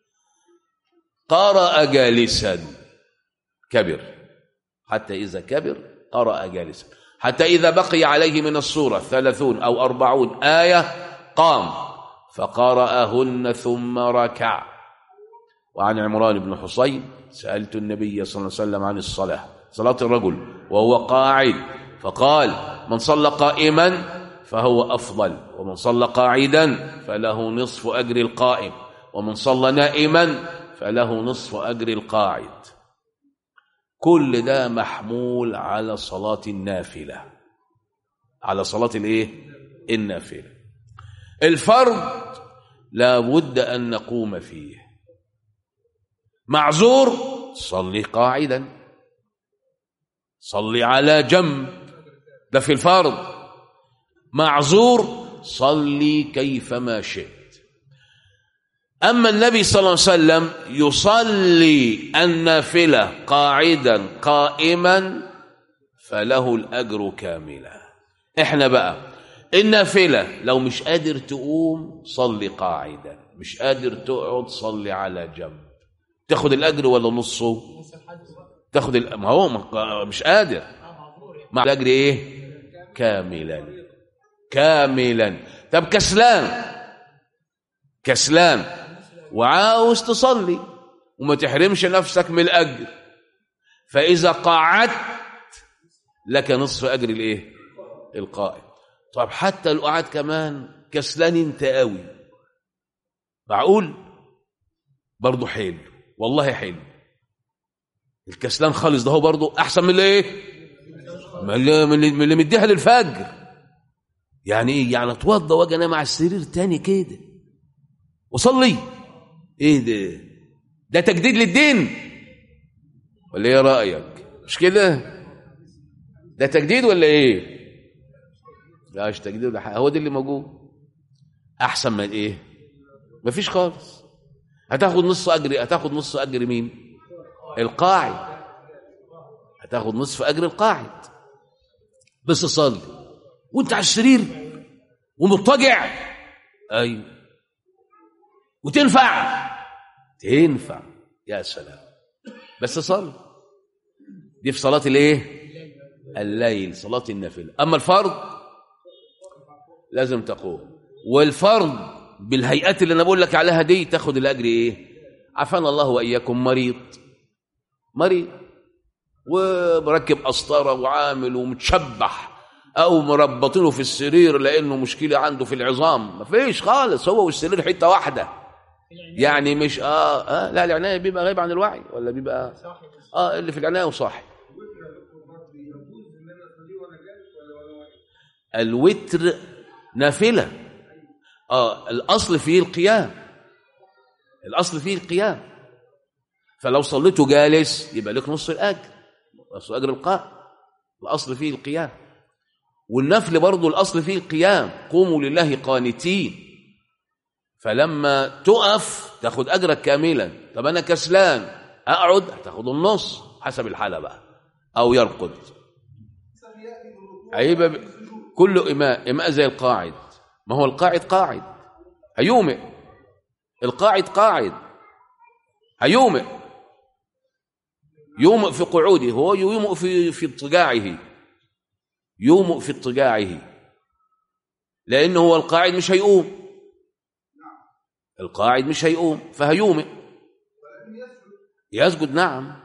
قرأ جالسا. كبر حتى إذا كبر قرأ جالسا، حتى إذا بقي عليه من السورة ثلاثون أو أربعون آية قام فقرأهن ثم ركع. وعن عمران بن حصين سألت النبي صلى الله عليه وسلم عن الصلاة، صلاة الرجل وهو قاعد، فقال من صلى قائما فهو أفضل، ومن صلى قاعدا فله نصف أجر القائم، ومن صلى نائما فله نصف أجر القاعد. كل ده محمول على صلاة النافلة، على صلاة الايه؟ النافلة. الفرض لا بد أن نقوم فيه. معذور صلي قاعدا، صلي على جنب، ده في الفرض. معذور صلي كيفما شئت. أما النبي صلى الله عليه وسلم يصلي النافلة قاعدا قائما فله الأجر كاملا. احنا بقى النافلة لو مش قادر تقوم صلي قاعدا، مش قادر تقعد صلي على جنب، تاخد الأجر ولا نصه؟ تاخد ال... ما هو مش قادر، مع الأجر ايه؟ كاملا كاملا. طب كسلان، كسلان وعاوز تصلي وما تحرمش نفسك من الأجر، فإذا قعدت لك نصف أجر الايه؟ القائم. طب حتى لو قعد كمان كسلان انت قوي، معقول؟ برضه حلو، والله حلو. الكسلان خالص ده هو برضه احسن من الايه؟ من اللي, من اللي مديها للفجر. يعني ايه؟ يعني اتوضى واجي انام على السرير تاني كده وصلي. ايه ده؟ ده تجديد للدين ولا ايه رايك؟ مش كده؟ ده تجديد ولا ايه؟ لا مش تجديد، ده هو ده اللي موجود. احسن من ايه؟ مفيش خالص. هتاخد نص اجر، هتاخد نص اجر مين؟ القاعد. هتاخد نصف اجر القاعد. بس صلي وانت على السرير ومضطجع. ايوه وتنفع، تنفع يا سلام. بس صلي. دي في صلاة الايه؟ الليل، صلاة النافلة. اما الفرض لازم تقوم، والفرض بالهيئات اللي انا بقول لك عليها دي تاخد الاجر ايه؟ عافانا الله واياكم مريض، مريض ومركب قسطره وعامل ومتشبح او مربطينه في السرير لانه مشكله عنده في العظام، مفيش خالص، هو والسرير حته واحده. يعني مش اه اه لا العنايه بيبقى غايب عن الوعي ولا بيبقى اه اللي في العنايه وصاحي. الوتر نافله. اه الاصل فيه القيام، الاصل فيه القيام. فلو صليته جالس يبقى لك نص الاجر، نص اجر القائم. الاصل فيه القيام. والنفل برضو الاصل فيه القيام، قوموا لله قانتين. فلما تقف تاخد اجرك كاملا. طب انا كسلان اقعد، هتاخد النص حسب الحاله بقى، او يرقد. هيبقى كل إماء إماء زي القاعد. ما هو القاعد قاعد هيومئ، القاعد قاعد هيومئ، يومئ في قعوده، هو يومئ في في اضطجاعه، يومئ في اضطجاعه، لأنه هو القاعد مش هيقوم، القاعد مش هيقوم فهيومئ. يسجد نعم.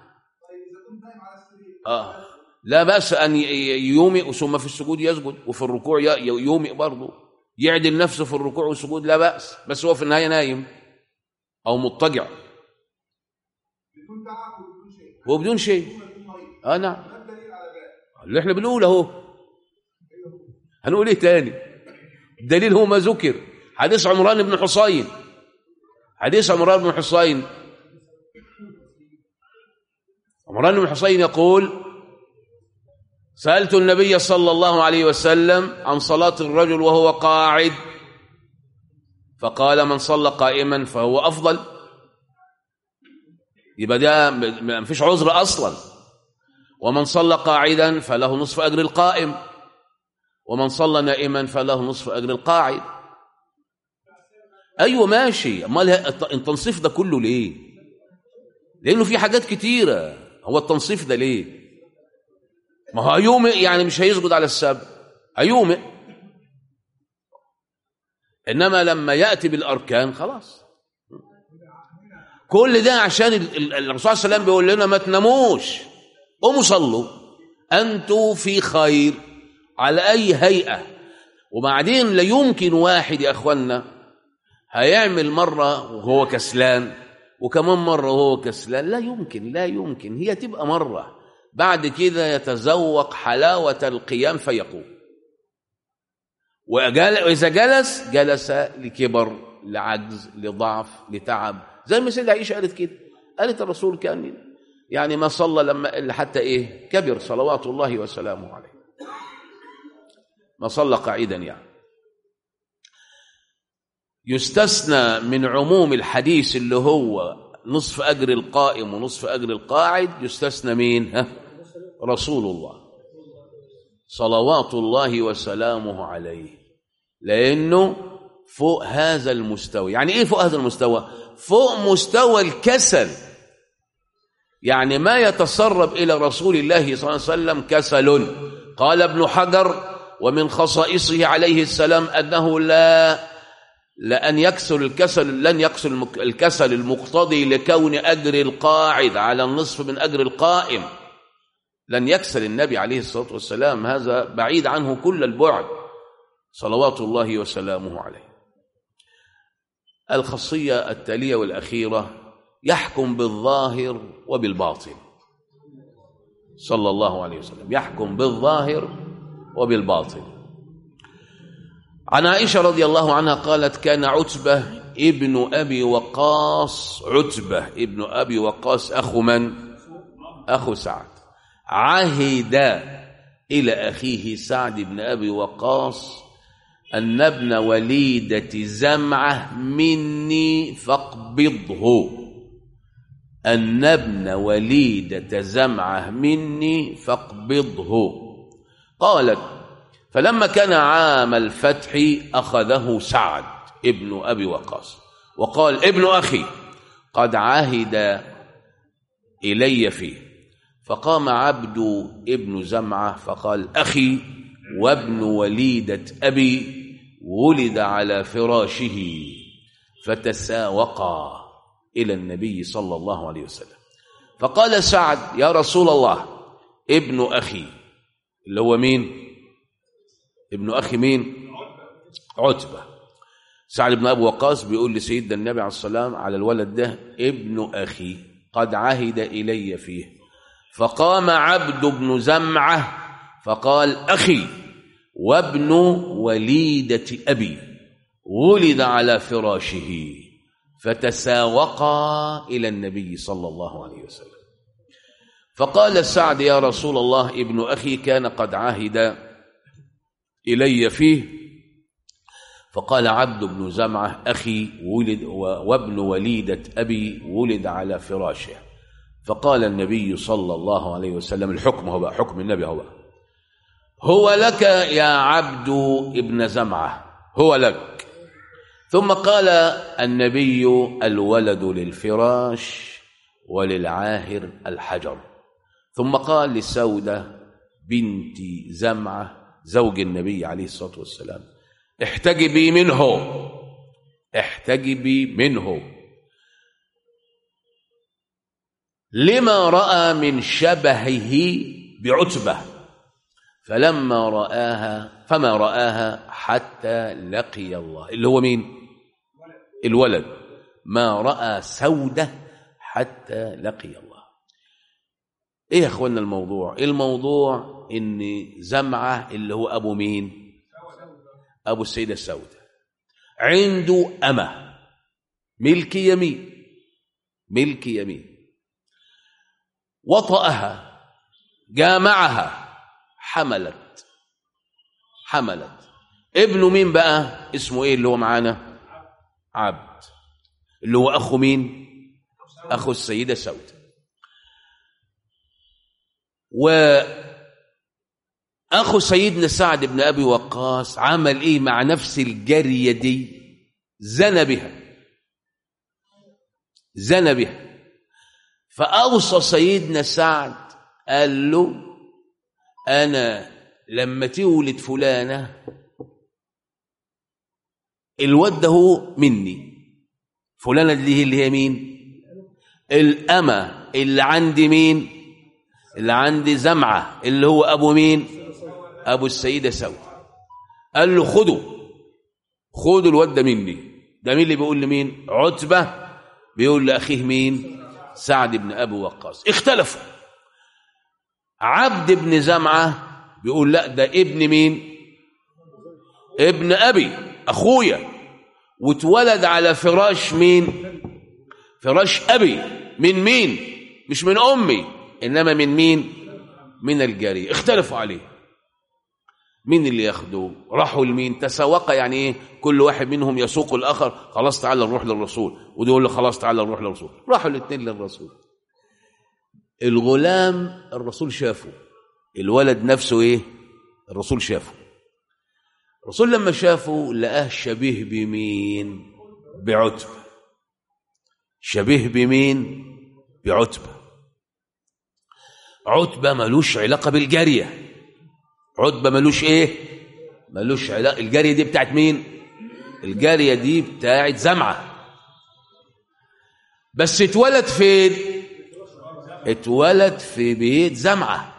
آه لا بأس أن يومئ ثم في السجود يسجد، وفي الركوع يومئ برضه، يعدل نفسه في الركوع والسجود لا بأس، بس هو في النهاية نايم أو مضطجع هو بدون شيء. آه نعم، اللي احنا بنقوله اهو. هنقول ايه تاني؟ الدليل هو ما ذكر، حديث عمران بن حصين. حديث عمران بن حصين، عمران بن حصين يقول: سألت النبي صلى الله عليه وسلم عن صلاة الرجل وهو قاعد، فقال: من صلى قائما فهو أفضل. يبقى ده ما فيش عذر أصلا. ومن صلى قاعدا فله نصف أجر القائم، ومن صلى نائما فله نصف أجر القاعد. أيوة ماشي، أمال التنصيف ده كله ليه؟ لأنه في حاجات كتيرة. هو التنصيف ده ليه؟ ما هو هيومئ يعني مش هيسجد على السبع، هيومئ. إنما لما يأتي بالأركان خلاص. كل ده عشان الرسول صلى الله عليه وسلم بيقول لنا ما تناموش، قوموا صلوا، أنتوا في خير على أي هيئة. وبعدين لا يمكن واحد يا أخوانا هيعمل مرة وهو كسلان وكمان مرة وهو كسلان، لا يمكن لا يمكن. هي تبقى مرة، بعد كده يتذوق حلاوة القيام فيقوم. وإذا جلس جلس لكبر، لعجز، لضعف، لتعب، زي ما سيدة عائشة قالت كده. قالت الرسول كان يعني ما صلى لما حتى إيه كبر صلوات الله وسلامه عليه، ما صلى قاعدا. يعني يستثنى من عموم الحديث اللي هو نصف أجر القائم ونصف أجر القاعد، يستثنى مين؟ ها؟ رسول الله صلوات الله وسلامه عليه، لأنه فوق هذا المستوى. يعني إيه فوق هذا المستوى؟ فوق مستوى الكسل. يعني ما يتسرب إلى رسول الله صلى الله عليه وسلم كسل. قال ابن حجر: ومن خصائصه عليه السلام أنه لا لأن يكسل الكسل لن يكسل الكسل المقتضي لكون أجر القاعد على النصف من أجر القائم. لن يكسل النبي عليه الصلاة والسلام، هذا بعيد عنه كل البعد صلوات الله وسلامه عليه. الخاصية التالية والأخيرة: يحكم بالظاهر وبالباطن صلى الله عليه وسلم، يحكم بالظاهر وبالباطن. عن عائشة رضي الله عنها قالت: كان عتبة ابن أبي وقاص، عتبة ابن أبي وقاص أخو من؟ أخو سعد، عهد إلى أخيه سعد بن أبي وقاص أن ابن وليدة زمعة مني فاقبضه، أن ابن وليدة زمعة مني فاقبضه. قالت: فلما كان عام الفتح أخذه سعد ابن أبي وقاص وقال: ابن أخي قد عهد إلي فيه. فقام عبد ابن زمعة فقال: أخي وابن وليدة أبي ولد على فراشه. فتساوقا إلى النبي صلى الله عليه وسلم. فقال سعد: يا رسول الله، ابن أخي، اللي هو مين؟ ابن أخي مين؟ عتبة. سعد بن أبي وقاص بيقول لسيدنا النبي عليه السلام على الولد ده: ابن أخي قد عهد إلي فيه. فقام عبد بن زمعة فقال: أخي وابن وليدة أبي ولد على فراشه. فتساوقا إلى النبي صلى الله عليه وسلم. فقال سعد: يا رسول الله، ابن أخي كان قد عهد إلي فيه. فقال عبد بن زمعة: أخي ولد وابن وليدة أبي ولد على فراشه. فقال النبي صلى الله عليه وسلم: الحكم هو بقى حكم النبي، هو هو لك يا عبد ابن زمعة، هو لك. ثم قال النبي: الولد للفراش وللعاهر الحجر. ثم قال لسودة بنت زمعة زوج النبي عليه الصلاة والسلام: احتجبي منه، احتجبي منه، لما رأى من شبهه بعتبة. فلما رآها فما رآها حتى لقي الله، اللي هو مين؟ الولد. ما رأى سودة حتى لقي الله. ايه يا اخوانا الموضوع؟ الموضوع ان زمعة اللي هو ابو مين؟ ابو السيدة سودة عنده أمة ملك يمين، ملك يمين، وطأها، جامعها، حملت حملت ابنه مين بقى؟ اسمه ايه اللي هو معانا؟ عبد، اللي هو اخو مين؟ اخو السيدة سودة. وأخو سيدنا سعد بن أبي وقاص عمل إيه مع نفس الجارية دي؟ زنى بها زنى بها فأوصى سيدنا سعد قال له أنا لما تولد فلانة الواد ده هو مني. فلانة اللي هي اللي هي مين؟ الأمة اللي عندي مين؟ اللي عندي زمعة اللي هو أبو مين؟ أبو السيدة سودة. قال له خدوا خدوا الواد ده مني. ده مين اللي بيقول لمين؟ عتبة بيقول لأخيه مين؟ سعد بن أبي وقاص. اختلفوا. عبد بن زمعة بيقول لا ده ابن مين؟ ابن أبي أخويا واتولد على فراش مين؟ فراش أبي. من مين؟ مش من أمي إنما من مين؟ من الجارية. اختلفوا عليه مين اللي ياخده. راحوا لمين؟ تسوق يعني ايه؟ كل واحد منهم يسوق الآخر. خلاص تعالى نروح للرسول وده يقول له خلاص تعالى نروح للرسول. راحوا الاثنين للرسول. الغلام الرسول شافه. الولد نفسه ايه؟ الرسول شافه. الرسول لما شافه لقاه شبيه بمين؟ بعتبة. شبيه بمين؟ بعتبة. عتبة ملوش علاقة بالجارية. عتبة ملوش ايه؟ ملوش علاقة. الجارية دي بتاعت مين؟ الجارية دي بتاعت زمعة. بس اتولد فين؟ اتولد في بيت زمعة.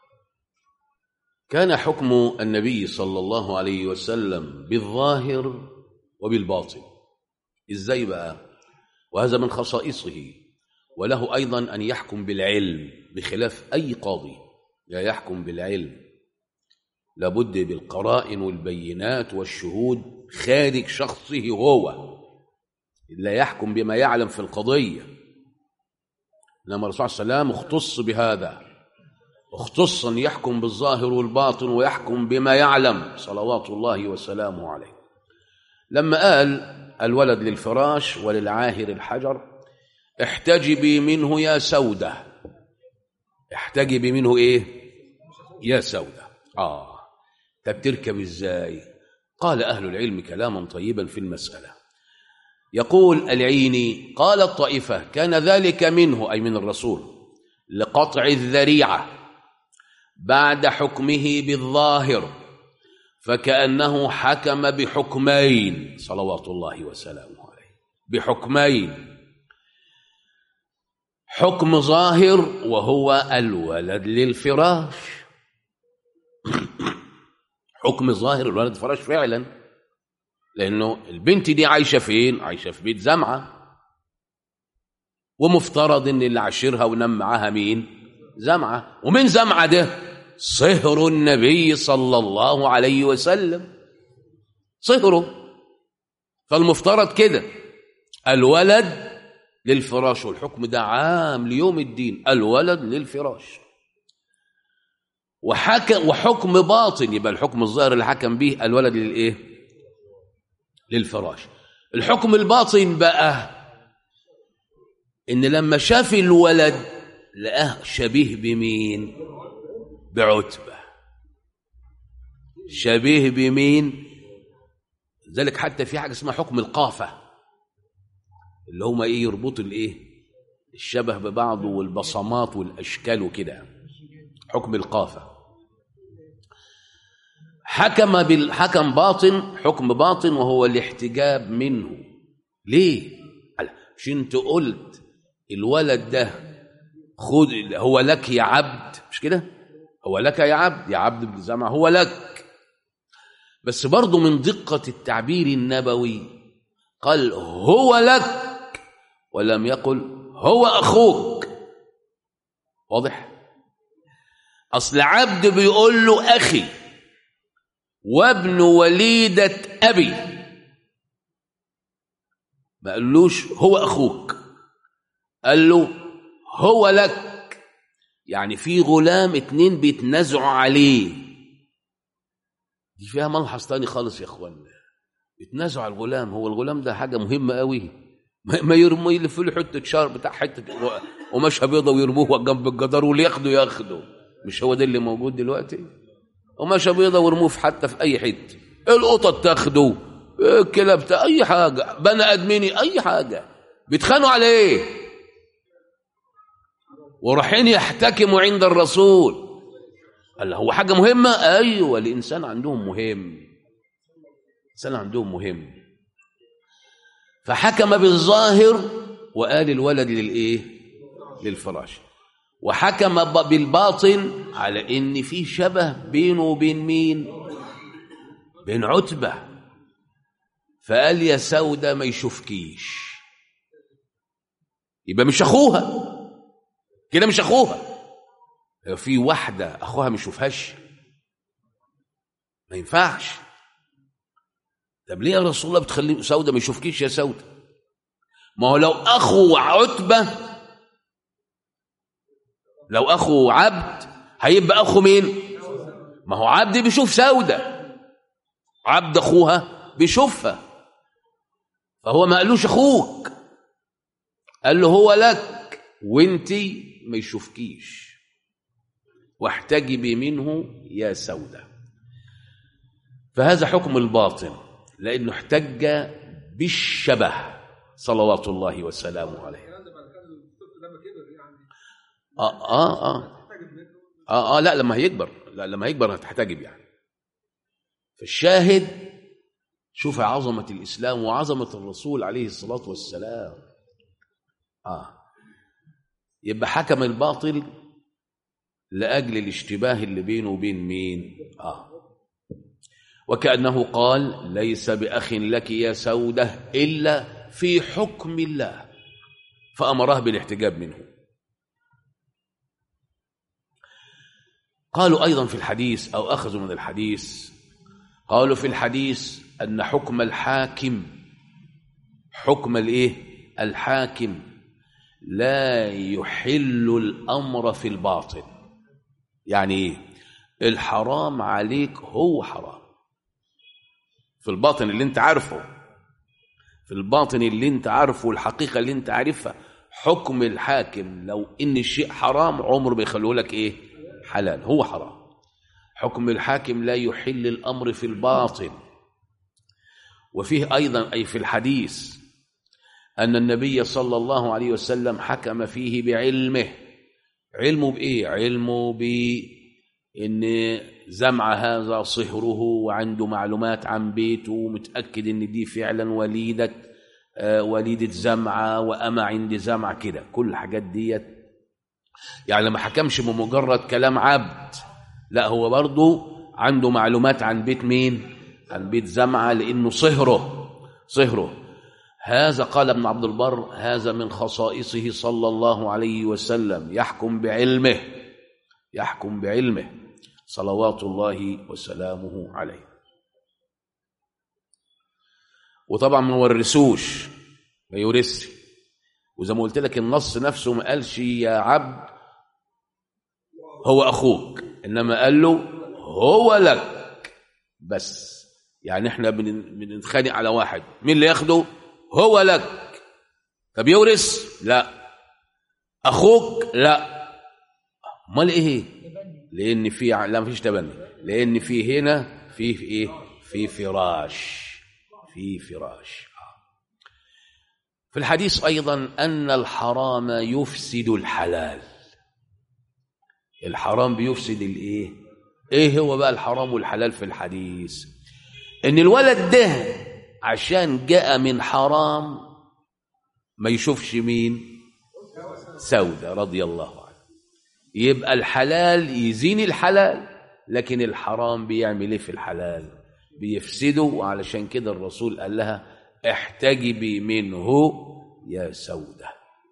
كان حكم النبي صلى الله عليه وسلم بالظاهر وبالباطن. ازاي بقى؟ وهذا من خصائصه. وله أيضا أن يحكم بالعلم بخلاف أي قاضي لا يحكم بالعلم. لابد بالقرائن والبينات والشهود خارج شخصه هو. لا يحكم بما يعلم في القضية. إنما الرسول صلى الله عليه وسلم اختص بهذا. اختص أن يحكم بالظاهر والباطن ويحكم بما يعلم صلوات الله وسلامه عليه. لما قال الولد للفراش وللعاهر الحجر احتجبي منه يا سودة. احتجبي منه ايه؟ يا سودة. آه طب تركب ازاي؟ قال أهل العلم كلاما طيبا في المسألة. يقول العيني قال الطائفة كان ذلك منه أي من الرسول لقطع الذريعة بعد حكمه بالظاهر فكأنه حكم بحكمين صلوات الله وسلامه عليه. بحكمين. حكم ظاهر وهو الولد للفراش. حكم ظاهر الولد للفراش فعلا لأنه البنت دي عايشة فين؟ عايشة في بيت زمعة ومفترض ان اللي عاشرها ونم معاها مين؟ زمعة. ومن زمعة ده صهر النبي صلى الله عليه وسلم. صهره. فالمفترض كده الولد للفراش. والحكم ده عام ليوم الدين. الولد للفراش. وحكم وحكم باطن يبقى الحكم الظاهر اللي حكم به الولد للايه؟ للفراش. الحكم الباطن بقى ان لما شاف الولد لقاه شبيه بمين؟ بعتبة. شبيه بمين؟ ذلك حتى في حاجه اسمها حكم القافه اللي هما ايه؟ يربطوا الايه؟ الشبه ببعضه والبصمات والاشكال وكده. حكم القافه. حكم بالحكم باطن. حكم باطن وهو الاحتجاب منه. ليه؟ مش انت قلت الولد ده خد هو لك يا عبد؟ مش كده؟ هو لك يا عبد. يا عبد بن زمعة هو لك. بس برضو من دقة التعبير النبوي قال هو لك ولم يقل هو أخوك. واضح؟ أصل عبد بيقول له أخي وابن وليدة أبي ما قالوش هو أخوك. قال له هو لك. يعني في غلام اتنين بيتنازعوا عليه. دي فيها ملحظ تاني خالص يا اخوانا. بيتنازعوا على الغلام. هو الغلام ده حاجة مهمة قوي. ما يرموا يلفوا له حتة شار بتاع حتة قماشة بيضة ويرموها جنب الجدار واللي ياخده ياخده. مش هو ده اللي موجود دلوقتي؟ قماشة بيضة ورموه حتى في أي حتة، القطط تاخده، الكلاب، أي حاجة، بني آدميني، أي حاجة، بيتخانوا على إيه؟ ورايحين يحتكموا عند الرسول. قال هو حاجة مهمة؟ أيوة، الإنسان عندهم مهم، الإنسان عندهم مهم. فحكم بالظاهر وقال الولد للإيه؟ للفراش. وحكم بالباطن على إن في شبه بينه وبين مين؟ بين عتبة. فقال يا سودة ما يشوفكيش، يبقى مش أخوها كده، مش أخوها. في واحدة أخوها ما يشوفهاش؟ ما ينفعش. طب ليه يا رسول الله بتخلي سودة ما يشوفكيش يا سودة؟ ما هو لو أخو عتبة، لو أخو عبد هيبقى أخو مين؟ ما هو عبد بيشوف سودة، عبد أخوها بيشوفها، فهو ما قالوش أخوك، قال له هو لك وانتي ما يشوفكيش، واحتجبي منه يا سودة. فهذا حكم الباطن، لأنه احتج بالشبه صلوات الله وسلامه عليه. آه آه آه آه, آه لا لما هيكبر، لا لما هيكبر هتحتجب يعني. فالشاهد شوف عظمة الإسلام وعظمة الرسول عليه الصلاة والسلام. آه يبقى حكم الباطل لأجل الاشتباه اللي بينه وبين مين؟ آه وكأنه قال ليس بأخ لك يا سودة إلا في حكم الله، فأمره بالاحتجاب منه. قالوا أيضا في الحديث، أو أخذوا من الحديث، قالوا في الحديث أن حكم الحاكم، حكم الإيه؟ الحاكم لا يحل الأمر في الباطن. يعني إيه؟ الحرام عليك هو حرام في الباطن اللي انت عارفه، في الباطن اللي انت عارفه، الحقيقة اللي انت عارفها. حكم الحاكم لو ان الشيء حرام عمره بيخلوه لك ايه؟ حلال، هو حرام. حكم الحاكم لا يحل الأمر في الباطن. وفيه أيضا أي في الحديث أن النبي صلى الله عليه وسلم حكم فيه بعلمه. علمه بإيه؟ علمه بإن زمع هذا صهره وعنده معلومات عن بيته ومتأكد إن دي فعلا وليدة آه وليدة زمعة وأما عند زمعة كده، كل الحاجات ديت. يعني ما حكمش بمجرد كلام عبد، لا هو برضو عنده معلومات عن بيت مين؟ عن بيت زمعة، لأنه صهره صهره هذا. قال ابن عبد البر هذا من خصائصه صلى الله عليه وسلم، يحكم بعلمه، يحكم بعلمه صلوات الله وسلامه عليه. وطبعا ما ورثوش، ما يورثش. وزي ما قلت لك النص نفسه ما قالش يا عبد هو أخوك، إنما قال له هو لك بس. يعني احنا بنتخانق على واحد، مين اللي ياخده؟ هو لك. طب يورث؟ لا. أخوك؟ لا. امال ايه؟ لأن في لا مفيش تبني، لأن في هنا في ايه؟ في فراش، في فراش. في الحديث أيضا أن الحرام يفسد الحلال. الحرام بيفسد الايه؟ ايه هو بقى الحرام والحلال في الحديث؟ ان الولد ده عشان جاء من حرام ما يشوفش مين؟ سودة رضي الله عنها. يبقى الحلال يزين الحلال، لكن الحرام بيعمل ايه في الحلال؟ بيفسده. وعلشان كده الرسول قال لها احتجبي منه يا سودة.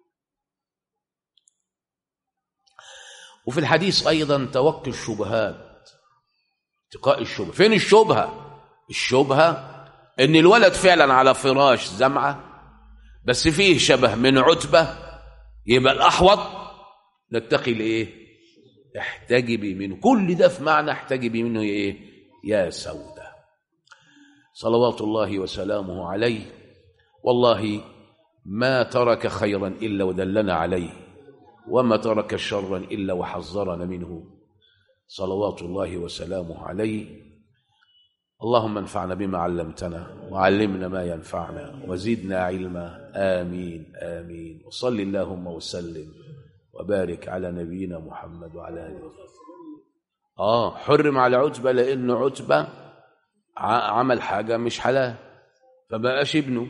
وفي الحديث أيضا توقي الشبهات، اتقاء الشبهة. فين الشبهة؟ الشبهة ان الولد فعلا على فراش زمعة بس فيه شبه من عتبة، يبقى الأحوط نتقي الايه؟ احتجبي منه. كل ده في معنى احتجبي منه ايه؟ يا سودة صلوات الله وسلامه عليه. والله ما ترك خيرا إلا ودلنا عليه، وما ترك شرا إلا وحذرنا منه. صلوات الله وسلامه عليه. اللهم انفعنا بما علمتنا وعلمنا ما ينفعنا وزدنا علما. آمين آمين. وصل اللهم وسلم وبارك على نبينا محمد وعلى آله وصحبه. آه حرم على عتبة لأن عتبة عمل حاجة مش حلال فبقاش ابنه،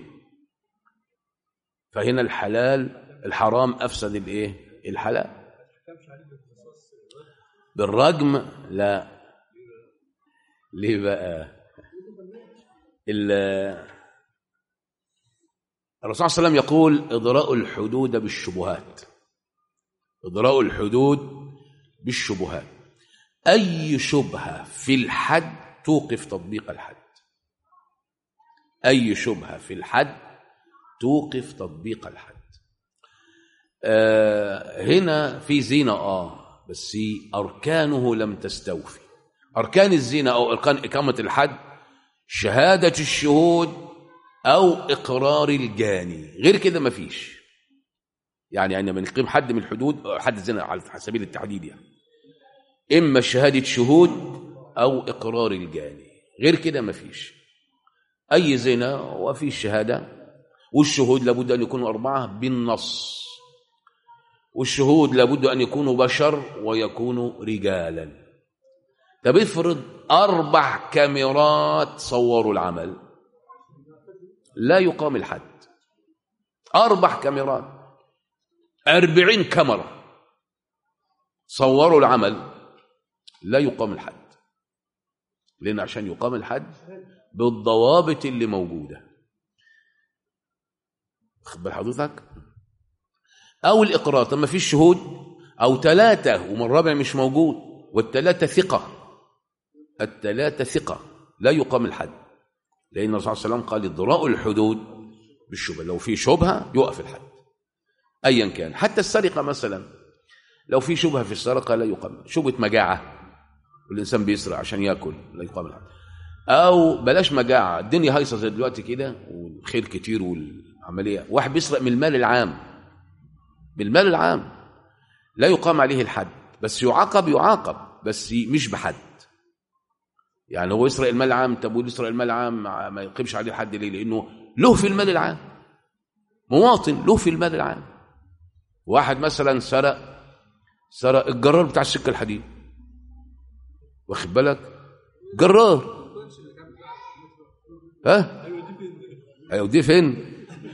فهنا الحلال الحرام أفسد الإيه؟ الحلال. بالرجم لا. ليه بقى؟ الرسول صلى الله عليه وسلم يقول إضراء الحدود بالشبهات. إضراء الحدود بالشبهات، أي شبهة في الحد توقف تطبيق الحد. أي شبهة في الحد توقف تطبيق الحد. آه هنا في زنا آه بس أركانه لم تستوفي. أركان الزنا أو أركان إقامة الحد شهادة الشهود أو إقرار الجاني، غير كده ما فيش. يعني يعني من نقيم حد من الحدود حد الزنا على سبيل التحديد، يعني إما شهادة شهود أو إقرار الجاني، غير كده ما فيش. أي زنا وفي شهادة، والشهود لابد أن يكونوا أربعة بالنص، والشهود لابد أن يكونوا بشر ويكونوا رجالا. طب افرض أربع كاميرات صوروا العمل، لا يقام الحد. أربع كاميرات، أربعين كاميرا صوروا العمل، لا يقام الحد. لأن عشان يقام الحد بالضوابط اللي موجودة. خبر حضرتك؟ أو الإقرار. طب ما فيش شهود أو ثلاثة ومن رابع مش موجود، والثلاثة ثقة، الثلاثة ثقة، لا يقام الحد. لأن الرسول صلى الله عليه وسلم قال إضراء الحدود بالشبهة، لو في شبهة يوقف الحد أيا كان. حتى السرقة مثلا لو في شبهة في السرقة لا يقام. شبهة مجاعة والإنسان بيسرق عشان يأكل لا يقام الحد. أو بلاش مجاعة، الدنيا هايصة زي دلوقتي كده والخير كتير والعملية، واحد بيسرق من المال العام، من المال العام لا يقام عليه الحد، بس يعاقب يعاقب بس مش بحد. يعني هو يسرق المال العام، طب يسرق المال العام ما يقيمش عليه الحد ليه؟ لأنه له في المال العام، مواطن له في المال العام. واحد مثلا سرق سرق الجرار بتاع السكة الحديد، واخد بالك؟ جرار، ها ايوه دي فين؟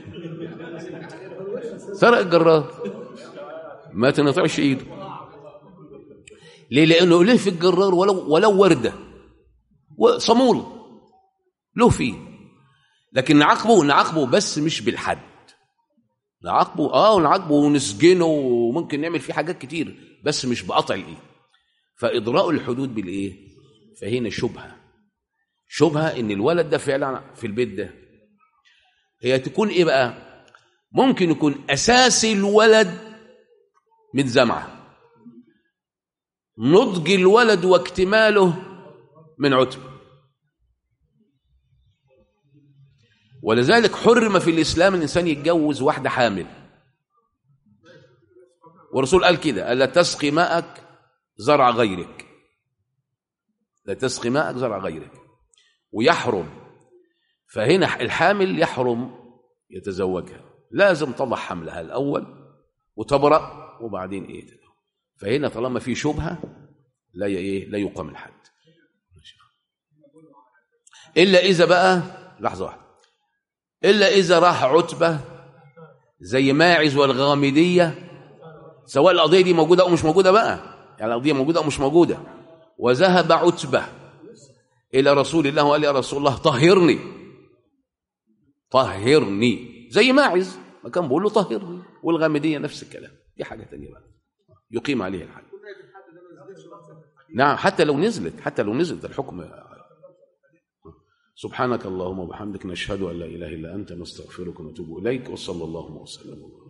سرق الجرار ما تنطعش ايده. ليه؟ لانه له في الجرار ولو ولو ورده وصمول له فيه، لكن نعاقبه نعاقبه بس مش بالحد. نعاقبه اه ونعاقبه ونسجنه وممكن نعمل فيه حاجات كتير بس مش بقطع الايد. فاضراء الحدود بالايه؟ فهنا شبهه شبهه ان الولد ده فعلا في البيت ده. هي تكون ايه بقى؟ ممكن يكون اساس الولد من زمعه، نضج الولد واكتماله من عتبه. ولذلك حرم في الإسلام الإنسان يتجوز واحدة حامل، والرسول قال كده: ألا تسقي ماءك زرع غيرك، لا تسقي ماءك زرع غيرك. ويحرم، فهنا الحامل يحرم يتزوجها، لازم تضع حملها الأول وتبرأ وبعدين إيه. فهنا طالما في شبهة لا إيه لا يقام الحد، إلا إذا بقى لحظة واحدة إلا إذا راح عتبة زي ماعز والغامدية، سواء القضية دي موجودة أو مش موجودة بقى، يعني القضية موجودة أو مش موجودة، وذهب عتبة إلى رسول الله وقال: يا رسول الله طهرني طهرني، زي ماعز ما كان بيقول له طهرني، والغامدية نفس الكلام. دي حاجة تانية بقى يقيم عليه الحد. نعم، حتى لو نزلت حتى لو نزلت الحكم. سبحانك اللهم وبحمدك، نشهد أن لا إله إلا أنت، نستغفرك ونتوب إليك، وصلى الله وسلم.